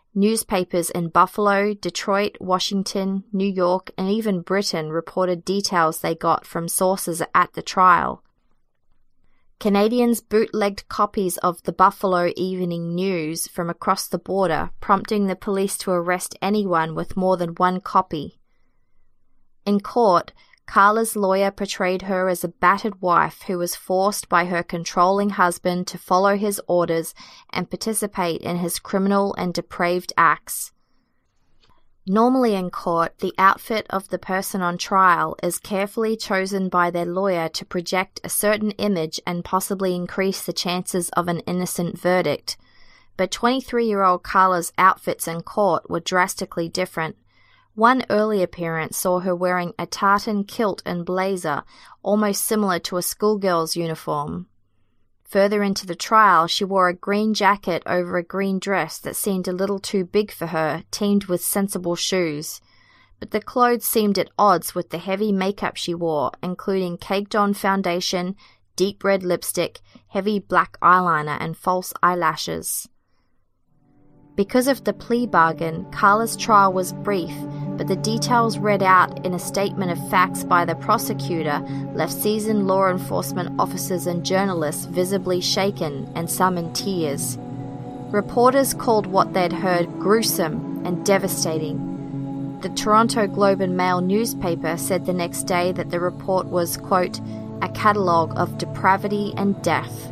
S10: Newspapers in Buffalo, Detroit, Washington, New York, and even Britain reported details they got from sources at the trial. Canadians bootlegged copies of the Buffalo Evening News from across the border, prompting the police to arrest anyone with more than one copy. In court, Carla's lawyer portrayed her as a battered wife who was forced by her controlling husband to follow his orders and participate in his criminal and depraved acts. Normally in court, the outfit of the person on trial is carefully chosen by their lawyer to project a certain image and possibly increase the chances of an innocent verdict. But twenty-three-year-old Carla's outfits in court were drastically different. One early appearance saw her wearing a tartan kilt and blazer, almost similar to a schoolgirl's uniform. Further into the trial, she wore a green jacket over a green dress that seemed a little too big for her, teamed with sensible shoes. But the clothes seemed at odds with the heavy makeup she wore, including caked-on foundation, deep red lipstick, heavy black eyeliner, and false eyelashes. Because of the plea bargain, Carla's trial was brief, but the details read out in a statement of facts by the prosecutor left seasoned law enforcement officers and journalists visibly shaken and some in tears. Reporters called what they'd heard gruesome and devastating. The Toronto Globe and Mail newspaper said the next day that the report was, quote, a catalogue of depravity and death.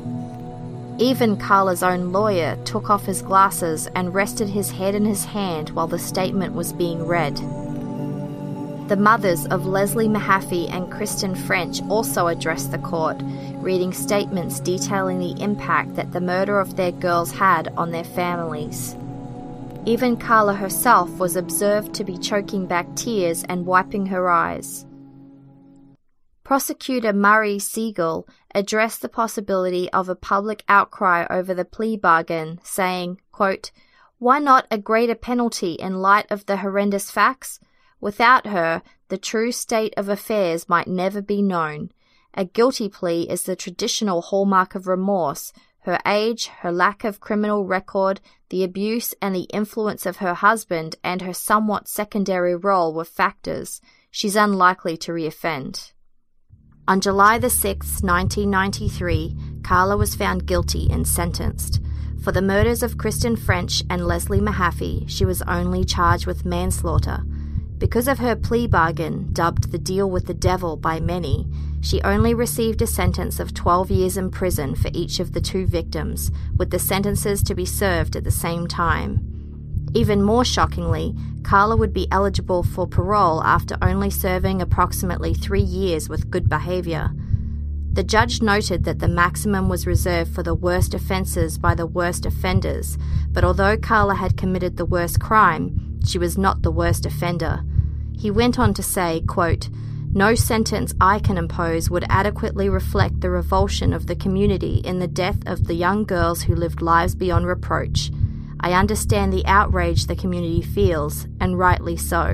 S10: Even Carla's own lawyer took off his glasses and rested his head in his hand while the statement was being read. The mothers of Leslie Mahaffey and Kristen French also addressed the court, reading statements detailing the impact that the murder of their girls had on their families. Even Carla herself was observed to be choking back tears and wiping her eyes. Prosecutor Murray Siegel addressed the possibility of a public outcry over the plea bargain, saying, quote, why not a greater penalty in light of the horrendous facts? Without her, the true state of affairs might never be known. A guilty plea is the traditional hallmark of remorse. Her age, her lack of criminal record, the abuse and the influence of her husband, and her somewhat secondary role were factors. She's unlikely to reoffend. On July the sixth, nineteen ninety-three, Carla was found guilty and sentenced. For the murders of Kristen French and Leslie Mahaffey, she was only charged with manslaughter. Because of her plea bargain, dubbed the deal with the devil by many, she only received a sentence of twelve years in prison for each of the two victims, with the sentences to be served at the same time. Even more shockingly, Carla would be eligible for parole after only serving approximately three years with good behaviour. The judge noted that the maximum was reserved for the worst offences by the worst offenders, but although Carla had committed the worst crime, she was not the worst offender. He went on to say, quote, no sentence I can impose would adequately reflect the revulsion of the community in the death of the young girls who lived lives beyond reproach. I understand the outrage the community feels, and rightly so.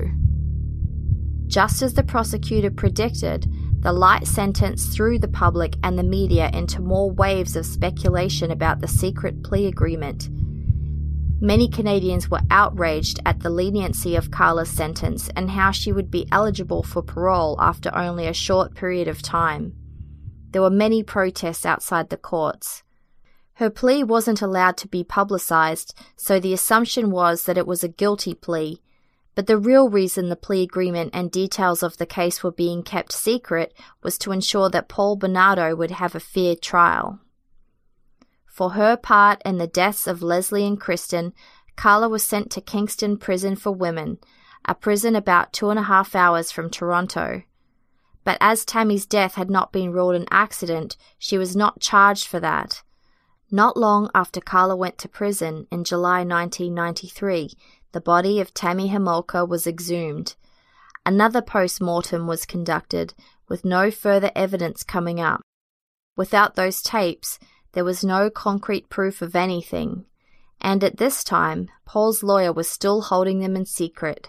S10: Just as the prosecutor predicted, the light sentence threw the public and the media into more waves of speculation about the secret plea agreement. Many Canadians were outraged at the leniency of Carla's sentence and how she would be eligible for parole after only a short period of time. There were many protests outside the courts. Her plea wasn't allowed to be publicized, so the assumption was that it was a guilty plea. But the real reason the plea agreement and details of the case were being kept secret was to ensure that Paul Bernardo would have a fair trial. For her part in the deaths of Leslie and Kristen, Carla was sent to Kingston Prison for Women, a prison about two and a half hours from Toronto. But as Tammy's death had not been ruled an accident, she was not charged for that. Not long after Carla went to prison, in July nineteen ninety-three, the body of Tammy Homolka was exhumed. Another post-mortem was conducted, with no further evidence coming up. Without those tapes, there was no concrete proof of anything, and at this time, Paul's lawyer was still holding them in secret.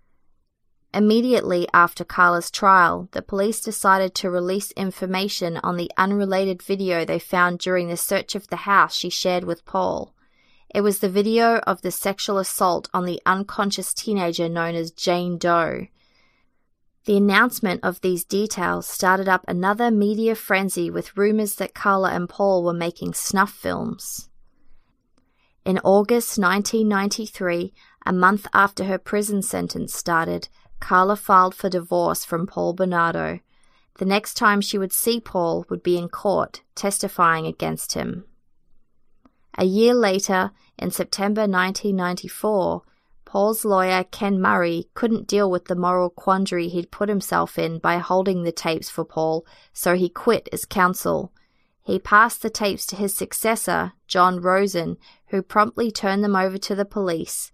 S10: Immediately after Carla's trial, the police decided to release information on the unrelated video they found during the search of the house she shared with Paul. It was the video of the sexual assault on the unconscious teenager known as Jane Doe. The announcement of these details started up another media frenzy with rumors that Karla and Paul were making snuff films. In August nineteen ninety-three, a month after her prison sentence started, Karla filed for divorce from Paul Bernardo. The next time she would see Paul would be in court, testifying against him. A year later, in September nineteen ninety-four, Paul's lawyer, Ken Murray, couldn't deal with the moral quandary he'd put himself in by holding the tapes for Paul, so he quit as counsel. He passed the tapes to his successor, John Rosen, who promptly turned them over to the police.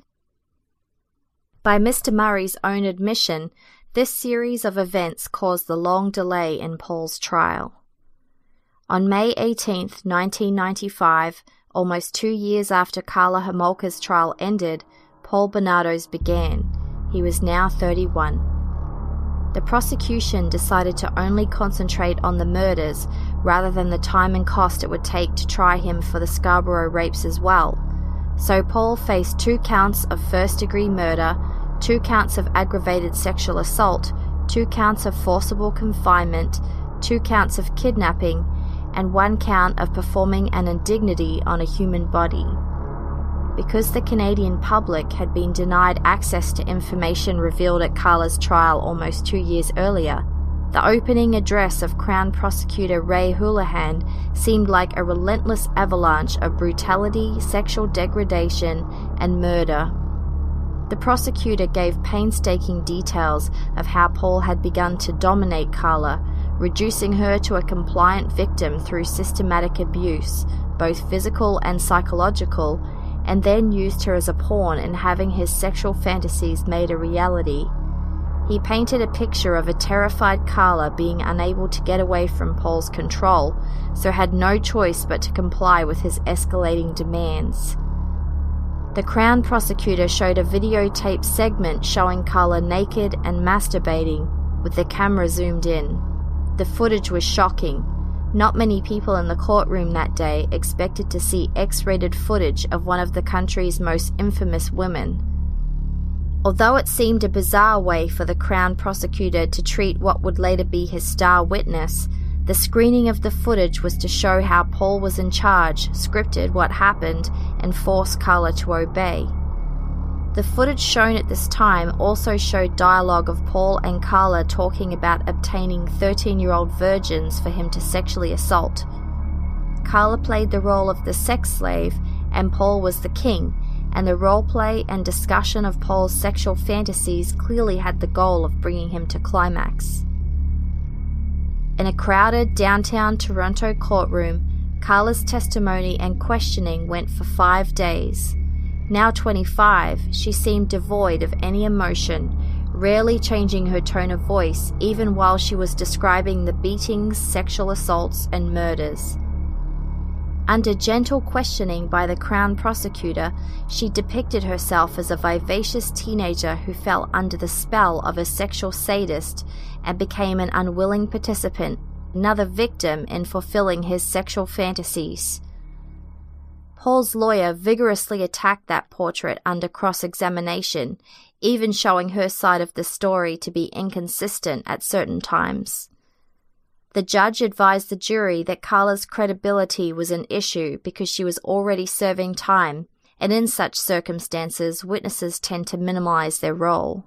S10: By Mister Murray's own admission, this series of events caused the long delay in Paul's trial. On May eighteenth, nineteen ninety-five, almost two years after Karla Homolka's trial ended, Paul Bernardo's began. He was now thirty-one. The prosecution decided to only concentrate on the murders rather than the time and cost it would take to try him for the Scarborough rapes as well. So Paul faced two counts of first-degree murder, two counts of aggravated sexual assault, two counts of forcible confinement, two counts of kidnapping, and one count of performing an indignity on a human body. Because the Canadian public had been denied access to information revealed at Karla's trial almost two years earlier, the opening address of Crown Prosecutor Ray Houlihan seemed like a relentless avalanche of brutality, sexual degradation, and murder. The prosecutor gave painstaking details of how Paul had begun to dominate Karla, reducing her to a compliant victim through systematic abuse, both physical and psychological, and then used her as a pawn in having his sexual fantasies made a reality. He painted a picture of a terrified Karla being unable to get away from Paul's control, so had no choice but to comply with his escalating demands. The Crown prosecutor showed a videotape segment showing Karla naked and masturbating, with the camera zoomed in. The footage was shocking. Not many people in the courtroom that day expected to see X-rated footage of one of the country's most infamous women. Although it seemed a bizarre way for the Crown prosecutor to treat what would later be his star witness, the screening of the footage was to show how Paul was in charge, scripted what happened, and forced Karla to obey. The footage shown at this time also showed dialogue of Paul and Karla talking about obtaining thirteen-year-old virgins for him to sexually assault. Karla played the role of the sex slave, and Paul was the king, and the roleplay and discussion of Paul's sexual fantasies clearly had the goal of bringing him to climax. In a crowded downtown Toronto courtroom, Karla's testimony and questioning went for five days. Now twenty-five, she seemed devoid of any emotion, rarely changing her tone of voice even while she was describing the beatings, sexual assaults, and murders. Under gentle questioning by the Crown prosecutor, she depicted herself as a vivacious teenager who fell under the spell of a sexual sadist and became an unwilling participant, another victim in fulfilling his sexual fantasies. Paul's lawyer vigorously attacked that portrait under cross-examination, even showing her side of the story to be inconsistent at certain times. The judge advised the jury that Karla's credibility was an issue because she was already serving time, and in such circumstances, witnesses tend to minimize their role.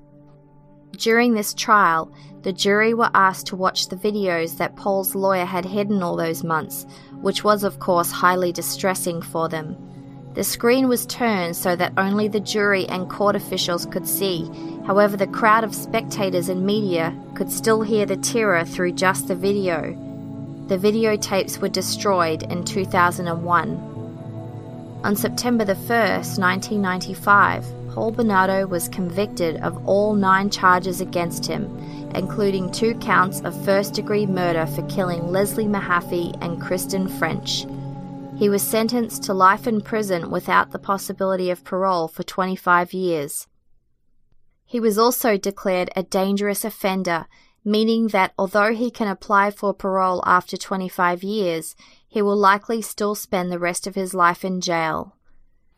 S10: During this trial, the jury were asked to watch the videos that Paul's lawyer had hidden all those months, which was of course highly distressing for them. The screen was turned so that only the jury and court officials could see. However, the crowd of spectators and media could still hear the terror through just the video. The videotapes were destroyed in two thousand one. On September the first, nineteen ninety-five, Paul Bernardo was convicted of all nine charges against him, including two counts of first-degree murder for killing Leslie Mahaffey and Kristen French. He was sentenced to life in prison without the possibility of parole for twenty-five years. He was also declared a dangerous offender, meaning that although he can apply for parole after twenty-five years, he will likely still spend the rest of his life in jail.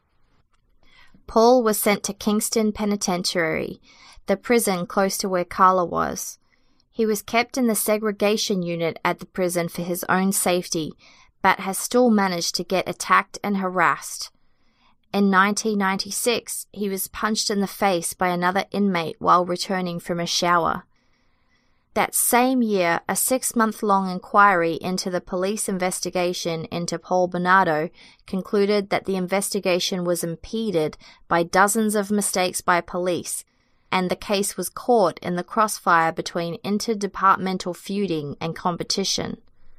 S10: Paul was sent to Kingston Penitentiary, the prison close to where Karla was. He was kept in the segregation unit at the prison for his own safety, but has still managed to get attacked and harassed. In nineteen ninety-six, he was punched in the face by another inmate while returning from a shower. That same year, a six-month-long inquiry into the police investigation into Paul Bernardo concluded that the investigation was impeded by dozens of mistakes by police, and the case was caught in the crossfire between interdepartmental feuding and competition.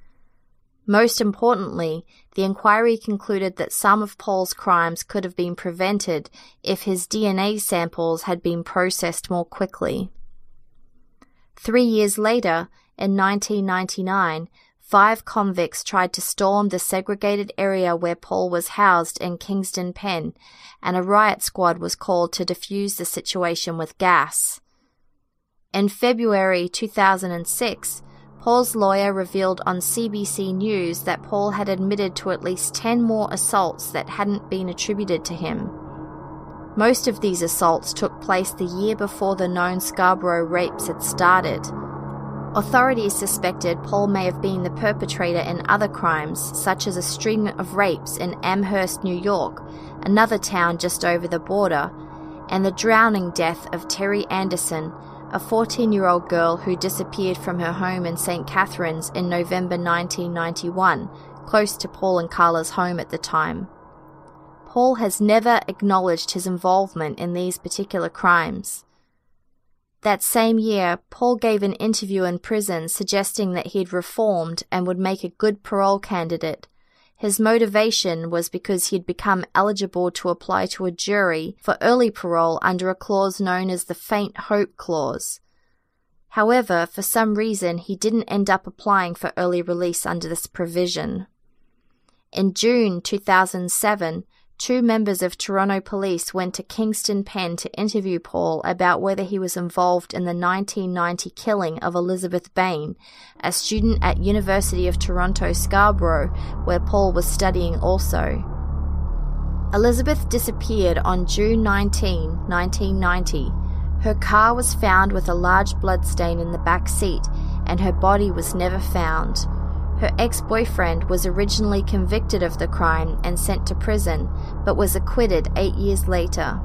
S10: Most importantly, the inquiry concluded that some of Paul's crimes could have been prevented if his D N A samples had been processed more quickly. Three years later, in nineteen ninety-nine, five convicts tried to storm the segregated area where Paul was housed in Kingston Pen, and a riot squad was called to defuse the situation with gas. In February two thousand six, Paul's lawyer revealed on C B C News that Paul had admitted to at least ten more assaults that hadn't been attributed to him. Most of these assaults took place the year before the known Scarborough rapes had started. Authorities suspected Paul may have been the perpetrator in other crimes, such as a string of rapes in Amherst, New York, another town just over the border, and the drowning death of Terry Anderson, a fourteen-year-old girl who disappeared from her home in Saint Catharines in November nineteen ninety-one, close to Paul and Karla's home at the time. Paul has never acknowledged his involvement in these particular crimes. That same year, Paul gave an interview in prison suggesting that he'd reformed and would make a good parole candidate. His motivation was because he'd become eligible to apply to a jury for early parole under a clause known as the Faint Hope Clause. However, for some reason, he didn't end up applying for early release under this provision. In June two thousand seven, two members of Toronto Police went to Kingston Pen to interview Paul about whether he was involved in the nineteen ninety killing of Elizabeth Bain, a student at University of Toronto Scarborough, where Paul was studying also. Elizabeth disappeared on June nineteenth, nineteen ninety. Her car was found with a large bloodstain in the back seat, and her body was never found. Her ex-boyfriend was originally convicted of the crime and sent to prison, but was acquitted eight years later.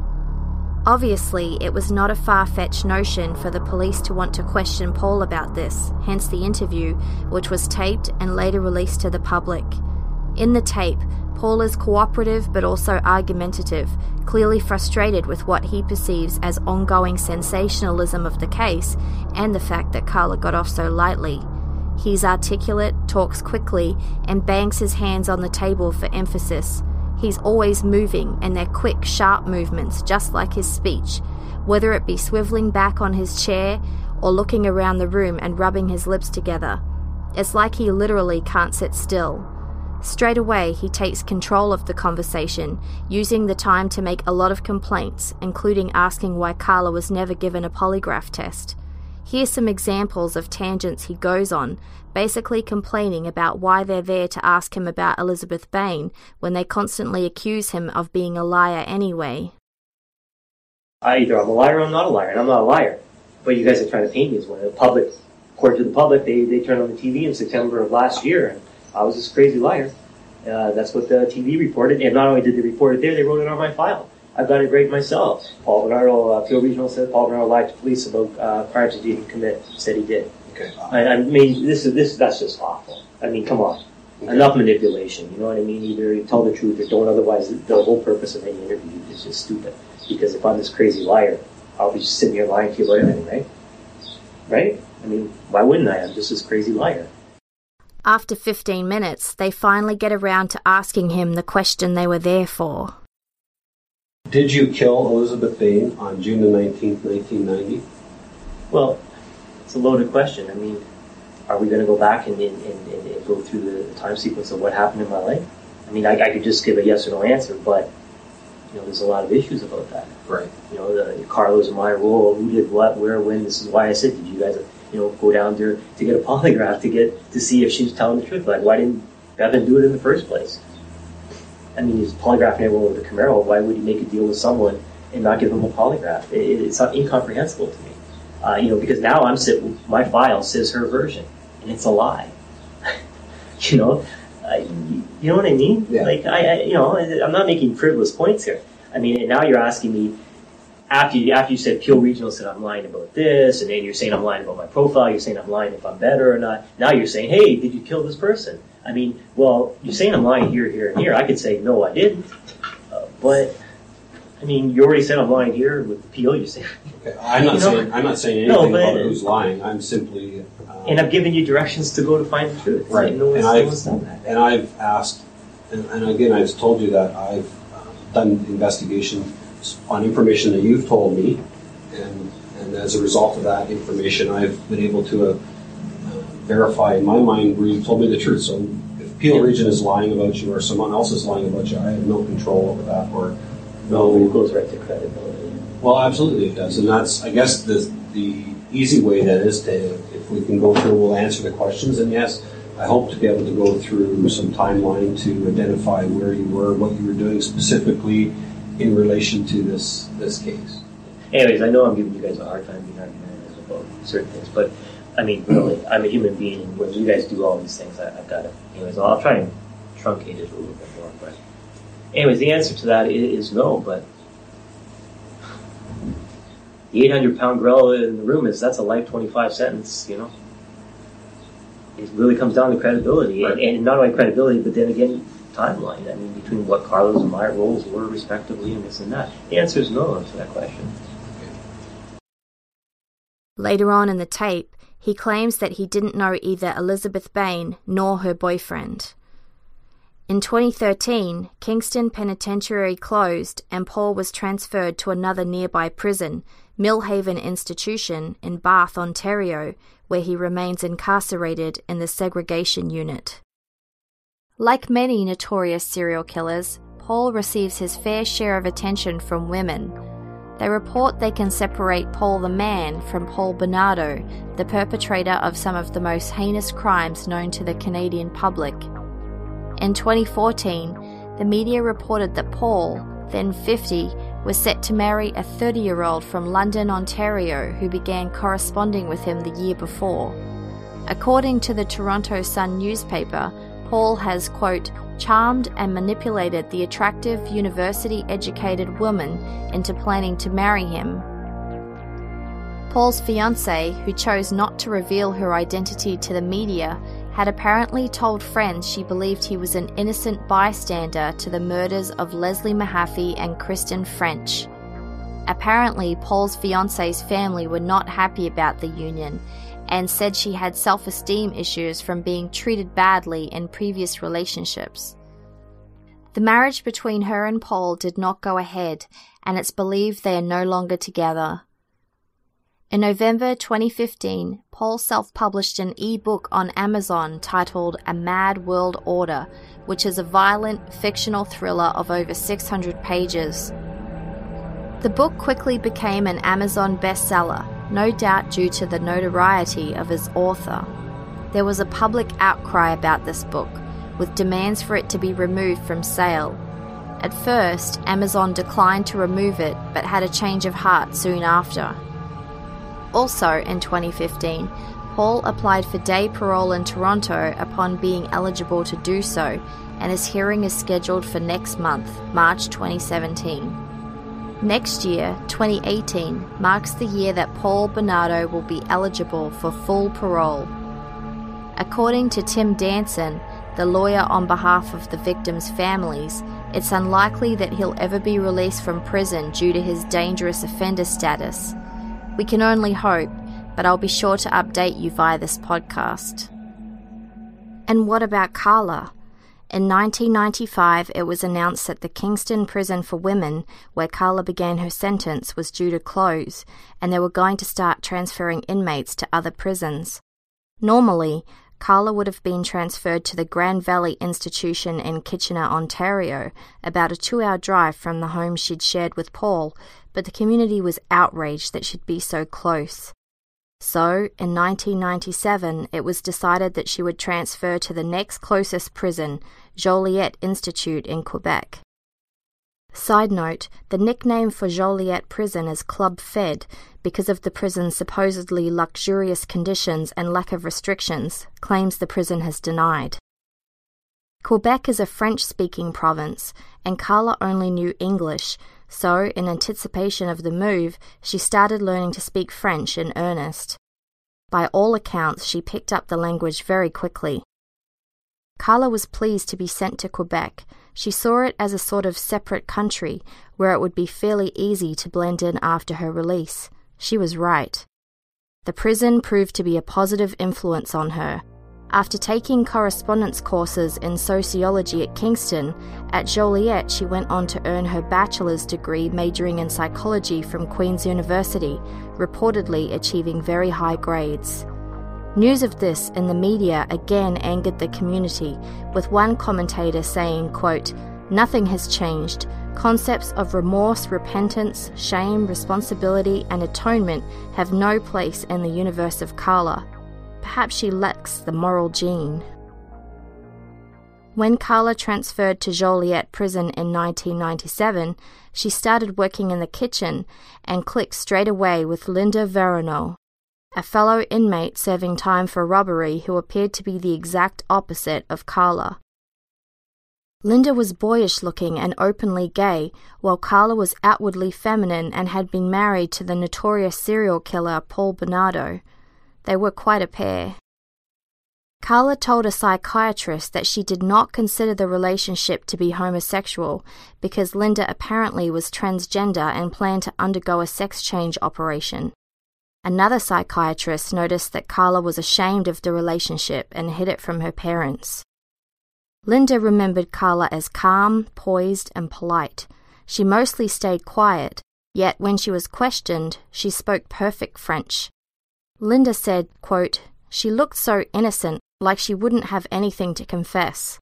S10: Obviously, it was not a far-fetched notion for the police to want to question Paul about this, hence the interview, which was taped and later released to the public. In the tape, Paul is cooperative but also argumentative, clearly frustrated with what he perceives as ongoing sensationalism of the case and the fact that Karla got off so lightly. He's articulate, talks quickly, and bangs his hands on the table for emphasis. He's always moving, and they're quick, sharp movements, just like his speech, whether it be swiveling back on his chair or looking around the room and rubbing his lips together. It's like he literally can't sit still. Straight away, he takes control of the conversation, using the time to make a lot of complaints, including asking why Karla was never given a polygraph test. Here's some examples of tangents he goes on, basically complaining about why they're there to ask him about Elizabeth Bain when they constantly accuse him of being a liar anyway.
S9: Either I'm a liar or I'm not a liar, and I'm not a liar. But you guys are trying to paint me as one. The public, according to the public, they, they turned on the T V in September of last year, and I was this crazy liar. Uh, that's what the T V reported, and not only did they report it there, they wrote it on my file. I've got it great myself. Paul Bernardo, uh, Peel Regional said Paul Bernardo lied to police about uh, crimes he didn't commit. Said he did. Okay. I, I mean, this is this that's just awful. I mean, come on. Okay. Enough manipulation. You know what I mean? Either you tell the truth or don't. Otherwise, the whole purpose of any interview is just stupid. Because if I'm this crazy liar, I'll be just sitting here lying to you about everything, right? Right? I mean, why wouldn't I? I'm just this crazy liar.
S10: After fifteen minutes, they finally get around to asking him the question they were there for.
S13: Did you kill Elizabeth Bain on June the nineteenth, nineteen ninety?
S9: Well, it's a loaded question. I mean, are we going to go back and, and, and, and go through the, the time sequence of what happened in my life? I mean, I, I could just give a yes or no answer, but, you know, there's a lot of issues about that. Right. You know, the Carlos and my role, who did what, where, when. This is why I said, did you guys, you know, go down there to get a polygraph to get to see if she was telling the truth? Like, why didn't Bevan do it in the first place? I mean, he's polygraphing everyone with a Camaro. Why would he make a deal with someone and not give them a polygraph? It, it's not incomprehensible to me. Uh, you know, because now I'm sitting, my file says her version, and it's a lie. you know, uh, you, you know what I mean?
S13: Yeah.
S9: Like, I, I, you know, I'm not making frivolous points here. I mean, and now you're asking me, after you, after you said Peel Regional said I'm lying about this, and then you're saying I'm lying about my profile, you're saying I'm lying if I'm better or not. Now you're saying, hey, did you kill this person? I mean, well, you're saying I'm lying here, here, and here. I could say, no, I didn't. Uh, but, I mean, you already said I'm lying here with Peel. You say,
S13: okay, I'm not
S9: you know,
S13: saying I'm not saying anything
S9: no, but,
S13: about who's lying. I'm simply. Um,
S9: and I've given you directions to go to find the truth.
S13: Right.
S9: No
S13: and
S9: one's,
S13: I've
S9: no one's done that.
S13: and I've asked, and, and again, I've told you that I've uh, done investigation on information that you've told me, and and as a result of that information, I've been able to uh, uh, verify in my mind where you told me the truth. So if Peel Region is lying about you or someone else is lying about you, I have no control over that. Or no,
S9: it goes right to credibility.
S13: Well, absolutely it does, and that's I guess the the easy way then is to, if we can go through, we'll answer the questions, and yes, I hope to be able to go through some timeline to identify where you were, what you were doing specifically in relation to this this case.
S9: Anyways, I know I'm giving you guys a hard time being argumentative about certain things, but I mean, really, I'm a human being, and when you guys do all these things, I, I've got to. Anyways, I'll try and truncate it a little bit more. But anyways, the answer to that is, is no. But the eight hundred pound gorilla in the room is that's a life twenty-five sentence. You know, it really comes down to credibility, right. and, and not only credibility, but then again, timeline. I mean, between what Carla's and my roles were respectively, and this and that. The answer is no to that question.
S10: Later on in the tape, he claims that he didn't know either Elizabeth Bain nor her boyfriend. In twenty thirteen, Kingston Penitentiary closed and Paul was transferred to another nearby prison, Millhaven Institution in Bath, Ontario, where he remains incarcerated in the segregation unit. Like many notorious serial killers, Paul receives his fair share of attention from women. They report they can separate Paul the man from Paul Bernardo, the perpetrator of some of the most heinous crimes known to the Canadian public. In twenty fourteen, the media reported that Paul, then fifty, was set to marry a thirty-year-old from London, Ontario, who began corresponding with him the year before. According to the Toronto Sun newspaper, Paul has, quote, charmed and manipulated the attractive university-educated woman into planning to marry him. Paul's fiancée, who chose not to reveal her identity to the media, had apparently told friends she believed he was an innocent bystander to the murders of Leslie Mahaffey and Kristen French. Apparently, Paul's fiancée's family were not happy about the union, and said she had self-esteem issues from being treated badly in previous relationships. The marriage between her and Paul did not go ahead, and it's believed they are no longer together. In November twenty fifteen, Paul self-published an e-book on Amazon titled A Mad World Order, which is a violent, fictional thriller of over six hundred pages. The book quickly became an Amazon bestseller, no doubt due to the notoriety of its author. There was a public outcry about this book, with demands for it to be removed from sale. At first, Amazon declined to remove it, but had a change of heart soon after. Also in twenty fifteen, Paul applied for day parole in Toronto upon being eligible to do so, and his hearing is scheduled for next month, March twenty seventeen. Next year, twenty eighteen, marks the year that Paul Bernardo will be eligible for full parole. According to Tim Danson, the lawyer on behalf of the victims' families, it's unlikely that he'll ever be released from prison due to his dangerous offender status. We can only hope, but I'll be sure to update you via this podcast. And what about Carla? In nineteen ninety-five, it was announced that the Kingston Prison for Women, where Carla began her sentence, was due to close, and they were going to start transferring inmates to other prisons. Normally, Carla would have been transferred to the Grand Valley Institution in Kitchener, Ontario, about a two-hour drive from the home she'd shared with Paul, but the community was outraged that she'd be so close. So, in nineteen ninety-seven, it was decided that she would transfer to the next closest prison, Joliet Institute in Quebec. Side note, the nickname for Joliet Prison is Club Fed because of the prison's supposedly luxurious conditions and lack of restrictions, claims the prison has denied. Quebec is a French-speaking province, and Carla only knew English, so in anticipation of the move, she started learning to speak French in earnest. By all accounts, she picked up the language very quickly. Carla was pleased to be sent to Quebec. She saw it as a sort of separate country where it would be fairly easy to blend in after her release. She was right. The prison proved to be a positive influence on her. After taking correspondence courses in sociology at Kingston, at Joliet she went on to earn her bachelor's degree majoring in psychology from Queen's University, reportedly achieving very high grades. News of this in the media again angered the community, with one commentator saying, quote, "Nothing has changed. Concepts of remorse, repentance, shame, responsibility, and atonement have no place in the universe of Carla. Perhaps she lacks the moral gene." When Carla transferred to Joliet Prison in nineteen ninety-seven, she started working in the kitchen and clicked straight away with Linda Veronneau, a fellow inmate serving time for robbery who appeared to be the exact opposite of Carla. Linda was boyish-looking and openly gay, while Carla was outwardly feminine and had been married to the notorious serial killer Paul Bernardo. They were quite a pair. Carla told a psychiatrist that she did not consider the relationship to be homosexual because Linda apparently was transgender and planned to undergo a sex change operation. Another psychiatrist noticed that Carla was ashamed of the relationship and hid it from her parents. Linda remembered Carla as calm, poised, and polite. She mostly stayed quiet, yet when she was questioned, she spoke perfect French. Linda said, quote, "She looked so innocent, like she wouldn't have anything to confess."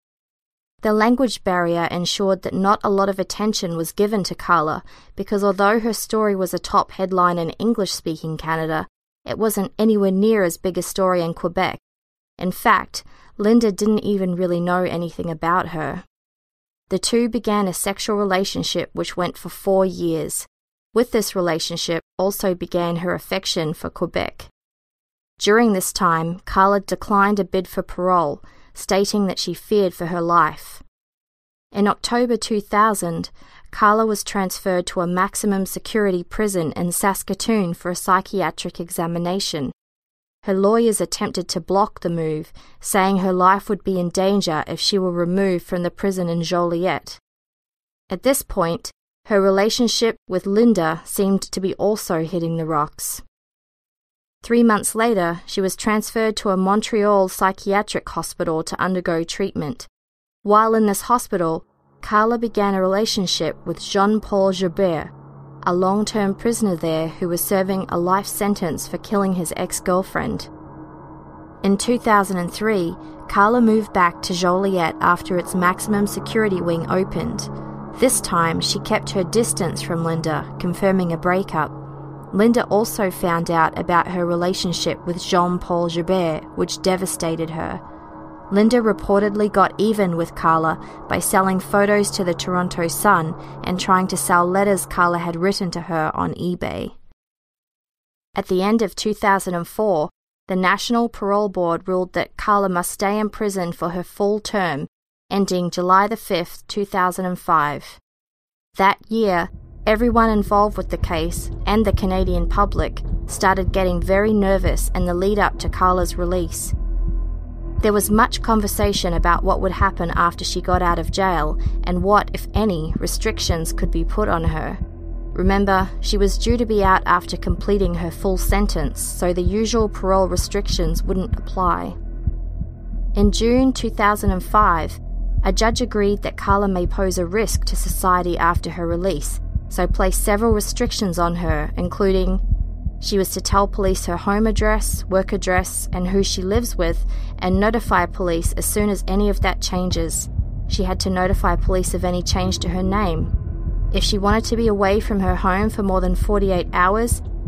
S10: The language barrier ensured that not a lot of attention was given to Carla because although her story was a top headline in English-speaking Canada, it wasn't anywhere near as big a story in Quebec. In fact, Linda didn't even really know anything about her. The two began a sexual relationship which went for four years. With this relationship also began her affection for Quebec. During this time, Carla declined a bid for parole, stating that she feared for her life. In October two thousand, Carla was transferred to a maximum security prison in Saskatoon for a psychiatric examination. Her lawyers attempted to block the move, saying her life would be in danger if she were removed from the prison in Joliet. At this point, her relationship with Linda seemed to be also hitting the rocks. Three months later, she was transferred to a Montreal psychiatric hospital to undergo treatment. While in this hospital, Carla began a relationship with Jean-Paul Gerbert, a long-term prisoner there who was serving a life sentence for killing his ex-girlfriend. In two thousand three, Carla moved back to Joliet after its maximum security wing opened. This time, she kept her distance from Linda, confirming a breakup. Linda also found out about her relationship with Jean-Paul Gerbert, which devastated her. Linda reportedly got even with Carla by selling photos to the Toronto Sun and trying to sell letters Carla had written to her on eBay. At the end of two thousand four, the National Parole Board ruled that Carla must stay in prison for her full term, ending July the fifth, two thousand five. That year, everyone involved with the case, and the Canadian public, started getting very nervous in the lead-up to Carla's release. There was much conversation about what would happen after she got out of jail, and what, if any, restrictions could be put on her. Remember, she was due to be out after completing her full sentence, so the usual parole restrictions wouldn't apply. In June two thousand five, a judge agreed that Carla may pose a risk to society after her release, so placed several restrictions on her, including she was to tell police her home address, work address, and who she lives with, and notify police as soon as any of that changes. She had to notify police of any change to her name. If she wanted to be away from her home for more than forty-eight hours,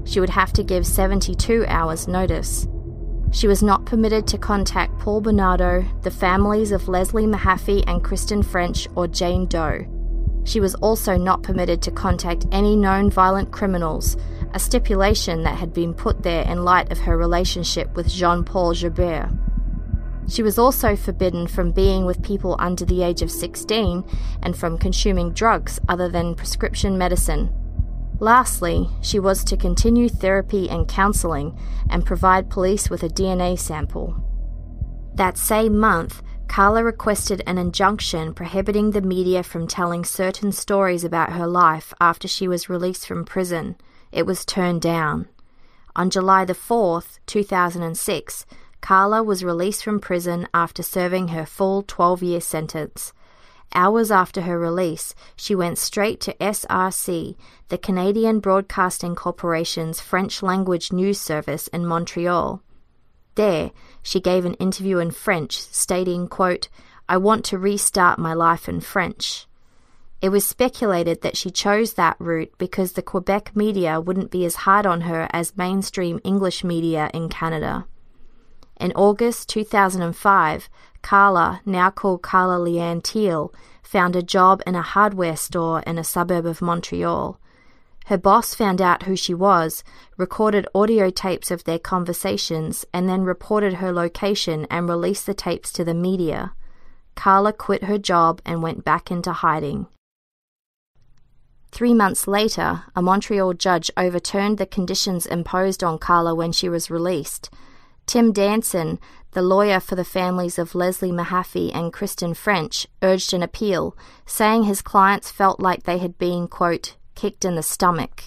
S10: she would have to give seventy-two hours notice. She was not permitted to contact Paul Bernardo, the families of Leslie Mahaffey and Kristen French, or Jane Doe. She was also not permitted to contact any known violent criminals, a stipulation that had been put there in light of her relationship with Jean-Paul Joubert. She was also forbidden from being with people under the age of sixteen and from consuming drugs other than prescription medicine. Lastly, she was to continue therapy and counselling and provide police with a D N A sample. That same month, Carla requested an injunction prohibiting the media from telling certain stories about her life after she was released from prison. It was turned down. On July the fourth, two thousand six, Carla was released from prison after serving her full twelve-year sentence. Hours after her release, she went straight to S R C, the Canadian Broadcasting Corporation's French-language news service in Montreal. There, she gave an interview in French, stating, quote, "I want to restart my life in French." It was speculated that she chose that route because the Quebec media wouldn't be as hard on her as mainstream English media in Canada. In August two thousand five, Carla, now called Carla Leanne Teal, found a job in a hardware store in a suburb of Montreal. Her boss found out who she was, recorded audio tapes of their conversations, and then reported her location and released the tapes to the media. Carla quit her job and went back into hiding. Three months later, a Montreal judge overturned the conditions imposed on Carla when she was released. Tim Danson, the lawyer for the families of Leslie Mahaffey and Kristen French, urged an appeal, saying his clients felt like they had been, quote, kicked in the stomach.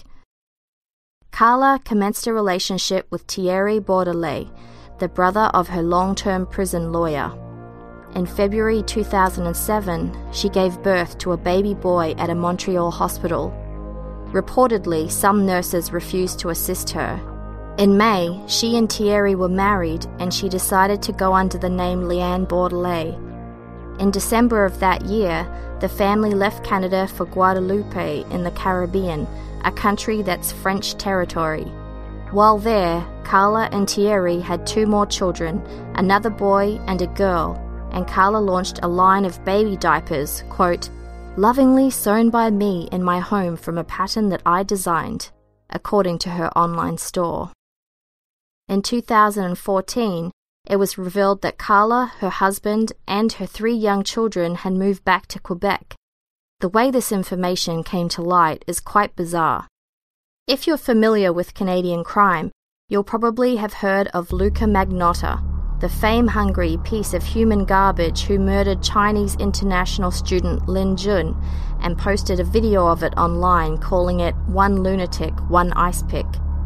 S10: Carla commenced a relationship with Thierry Bordelais, the brother of her long-term prison lawyer. In February two thousand seven, she gave birth to a baby boy at a Montreal hospital. Reportedly, some nurses refused to assist her. In May, she and Thierry were married, and she decided to go under the name Leanne Bordelais. In December of that year, the family left Canada for Guadeloupe in the Caribbean, a country that's French territory. While there, Carla and Thierry had two more children, another boy and a girl, and Carla launched a line of baby diapers, quote, lovingly sewn by me in my home from a pattern that I designed, according to her online store. In two thousand fourteen, it was revealed that Carla, her husband, and her three young children had moved back to Quebec. The way this information came to light is quite bizarre. If you're familiar with Canadian crime, you'll probably have heard of Luca Magnotta, the fame-hungry piece of human garbage who murdered Chinese international student Lin Jun and posted a video of it online calling it one lunatic, one ice pick.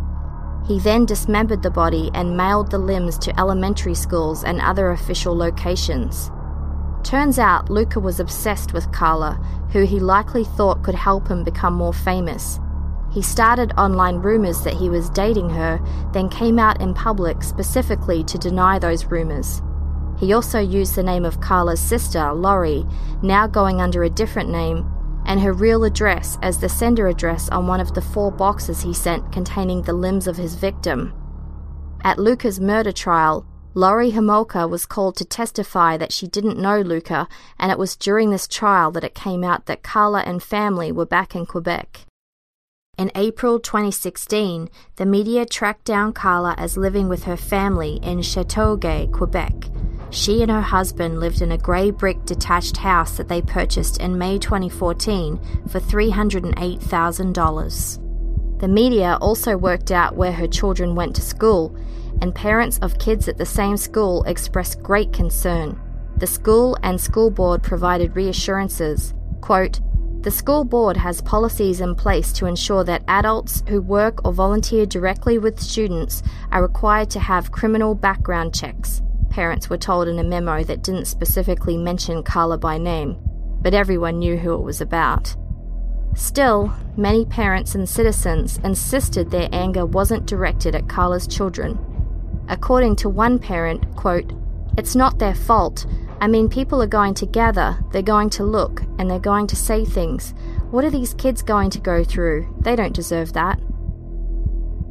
S10: He then dismembered the body and mailed the limbs to elementary schools and other official locations. Turns out Luca was obsessed with Carla, who he likely thought could help him become more famous. He started online rumors that he was dating her, then came out in public specifically to deny those rumors. He also used the name of Carla's sister, Laurie, now going under a different name, and her real address as the sender address on one of the four boxes he sent containing the limbs of his victim. At Luca's murder trial, Laurie Homolka was called to testify that she didn't know Luca, and it was during this trial that it came out that Carla and family were back in Quebec. In April twenty sixteen, the media tracked down Carla as living with her family in Châteauguay, Quebec. She and her husband lived in a grey brick detached house that they purchased in May twenty fourteen for three hundred eight thousand dollars. The media also worked out where her children went to school, and parents of kids at the same school expressed great concern. The school and school board provided reassurances. Quote, the school board has policies in place to ensure that adults who work or volunteer directly with students are required to have criminal background checks, parents were told in a memo that didn't specifically mention Carla by name, but everyone knew who it was about. Still, many parents and citizens insisted their anger wasn't directed at Carla's children. According to one parent, quote, it's not their fault. I mean, people are going to gather, they're going to look, and they're going to say things. What are these kids going to go through? They don't deserve that.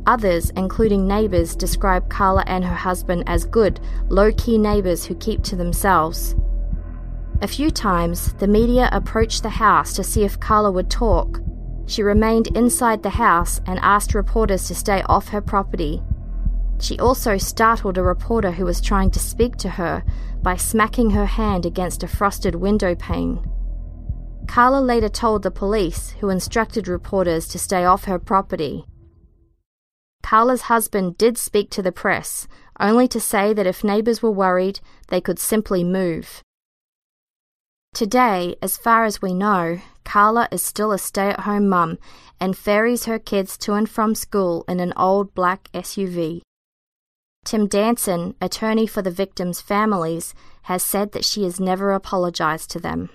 S10: Others, including neighbours, describe Carla and her husband as good, low-key neighbours who keep to themselves. A few times, the media approached the house to see if Carla would talk. She remained inside the house and asked reporters to stay off her property. She also startled a reporter who was trying to speak to her by smacking her hand against a frosted window pane. Carla later told the police, who instructed reporters to stay off her property. Carla's husband did speak to the press, only to say that if neighbours were worried, they could simply move. Today, as far as we know, Carla is still a stay-at-home mum and ferries her kids to and from school in an old black S U V. Tim Danson, attorney for the victims' families, has said that she has never apologised to them.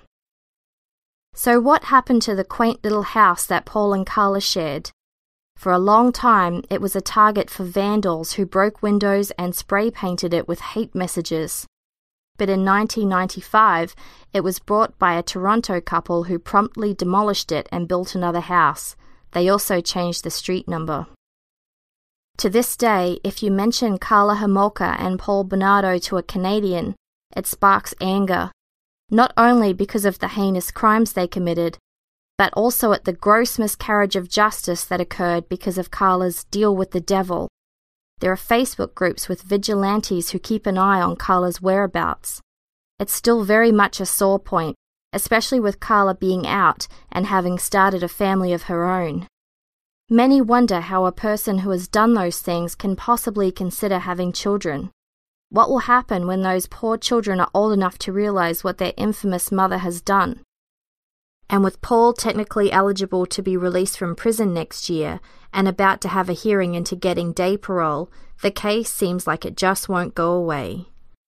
S10: So what happened to the quaint little house that Paul and Carla shared? For a long time, it was a target for vandals who broke windows and spray-painted it with hate messages. But in nineteen ninety-five, it was bought by a Toronto couple who promptly demolished it and built another house. They also changed the street number. To this day, if you mention Karla Homolka and Paul Bernardo to a Canadian, it sparks anger, not only because of the heinous crimes they committed, but also at the gross miscarriage of justice that occurred because of Carla's deal with the devil. There are Facebook groups with vigilantes who keep an eye on Carla's whereabouts. It's still very much a sore point, especially with Carla being out and having started a family of her own. Many wonder how a person who has done those things can possibly consider having children. What will happen when those poor children are old enough to realize what their infamous mother has done? And with Paul technically eligible to be released from prison next year and about to have a hearing into getting day parole, the case seems like it just won't go away.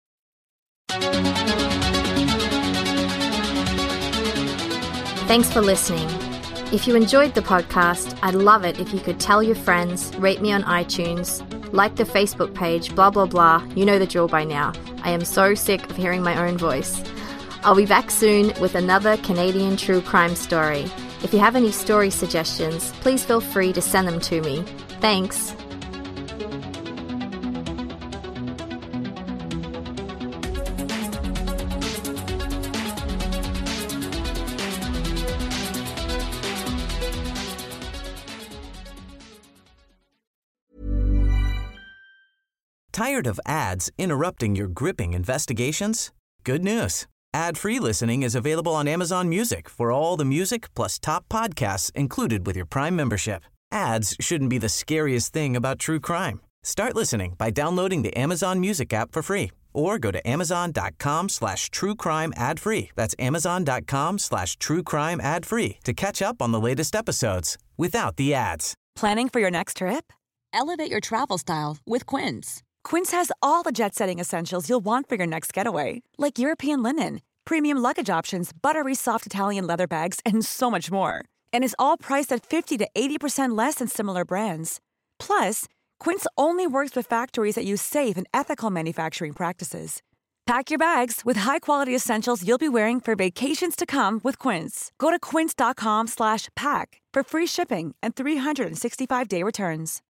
S10: Thanks for listening. If you enjoyed the podcast, I'd love it if you could tell your friends, rate me on iTunes, like the Facebook page, blah blah blah, you know the drill by now. I am so sick of hearing my own voice. I'll be back soon with another Canadian true crime story. If you have any story suggestions, please feel free to send them to me. Thanks.
S7: Tired of ads interrupting your gripping investigations? Good news. Ad-free listening is available on Amazon Music for all the music plus top podcasts included with your Prime membership. Ads shouldn't be the scariest thing about true crime. Start listening by downloading the Amazon Music app for free or go to amazon.com slash true crime ad free. That's amazon.com slash true crime ad free to catch up on the latest episodes without the ads.
S14: Planning for your next trip? Elevate your travel style with Quince. Quince has all the jet-setting essentials you'll want for your next getaway, like European linen, premium luggage options, buttery soft Italian leather bags, and so much more. And is all priced at fifty to eighty percent less than similar brands. Plus, Quince only works with factories that use safe and ethical manufacturing practices. Pack your bags with high-quality essentials you'll be wearing for vacations to come with Quince. Go to quince.com slash pack for free shipping and three sixty-five day returns.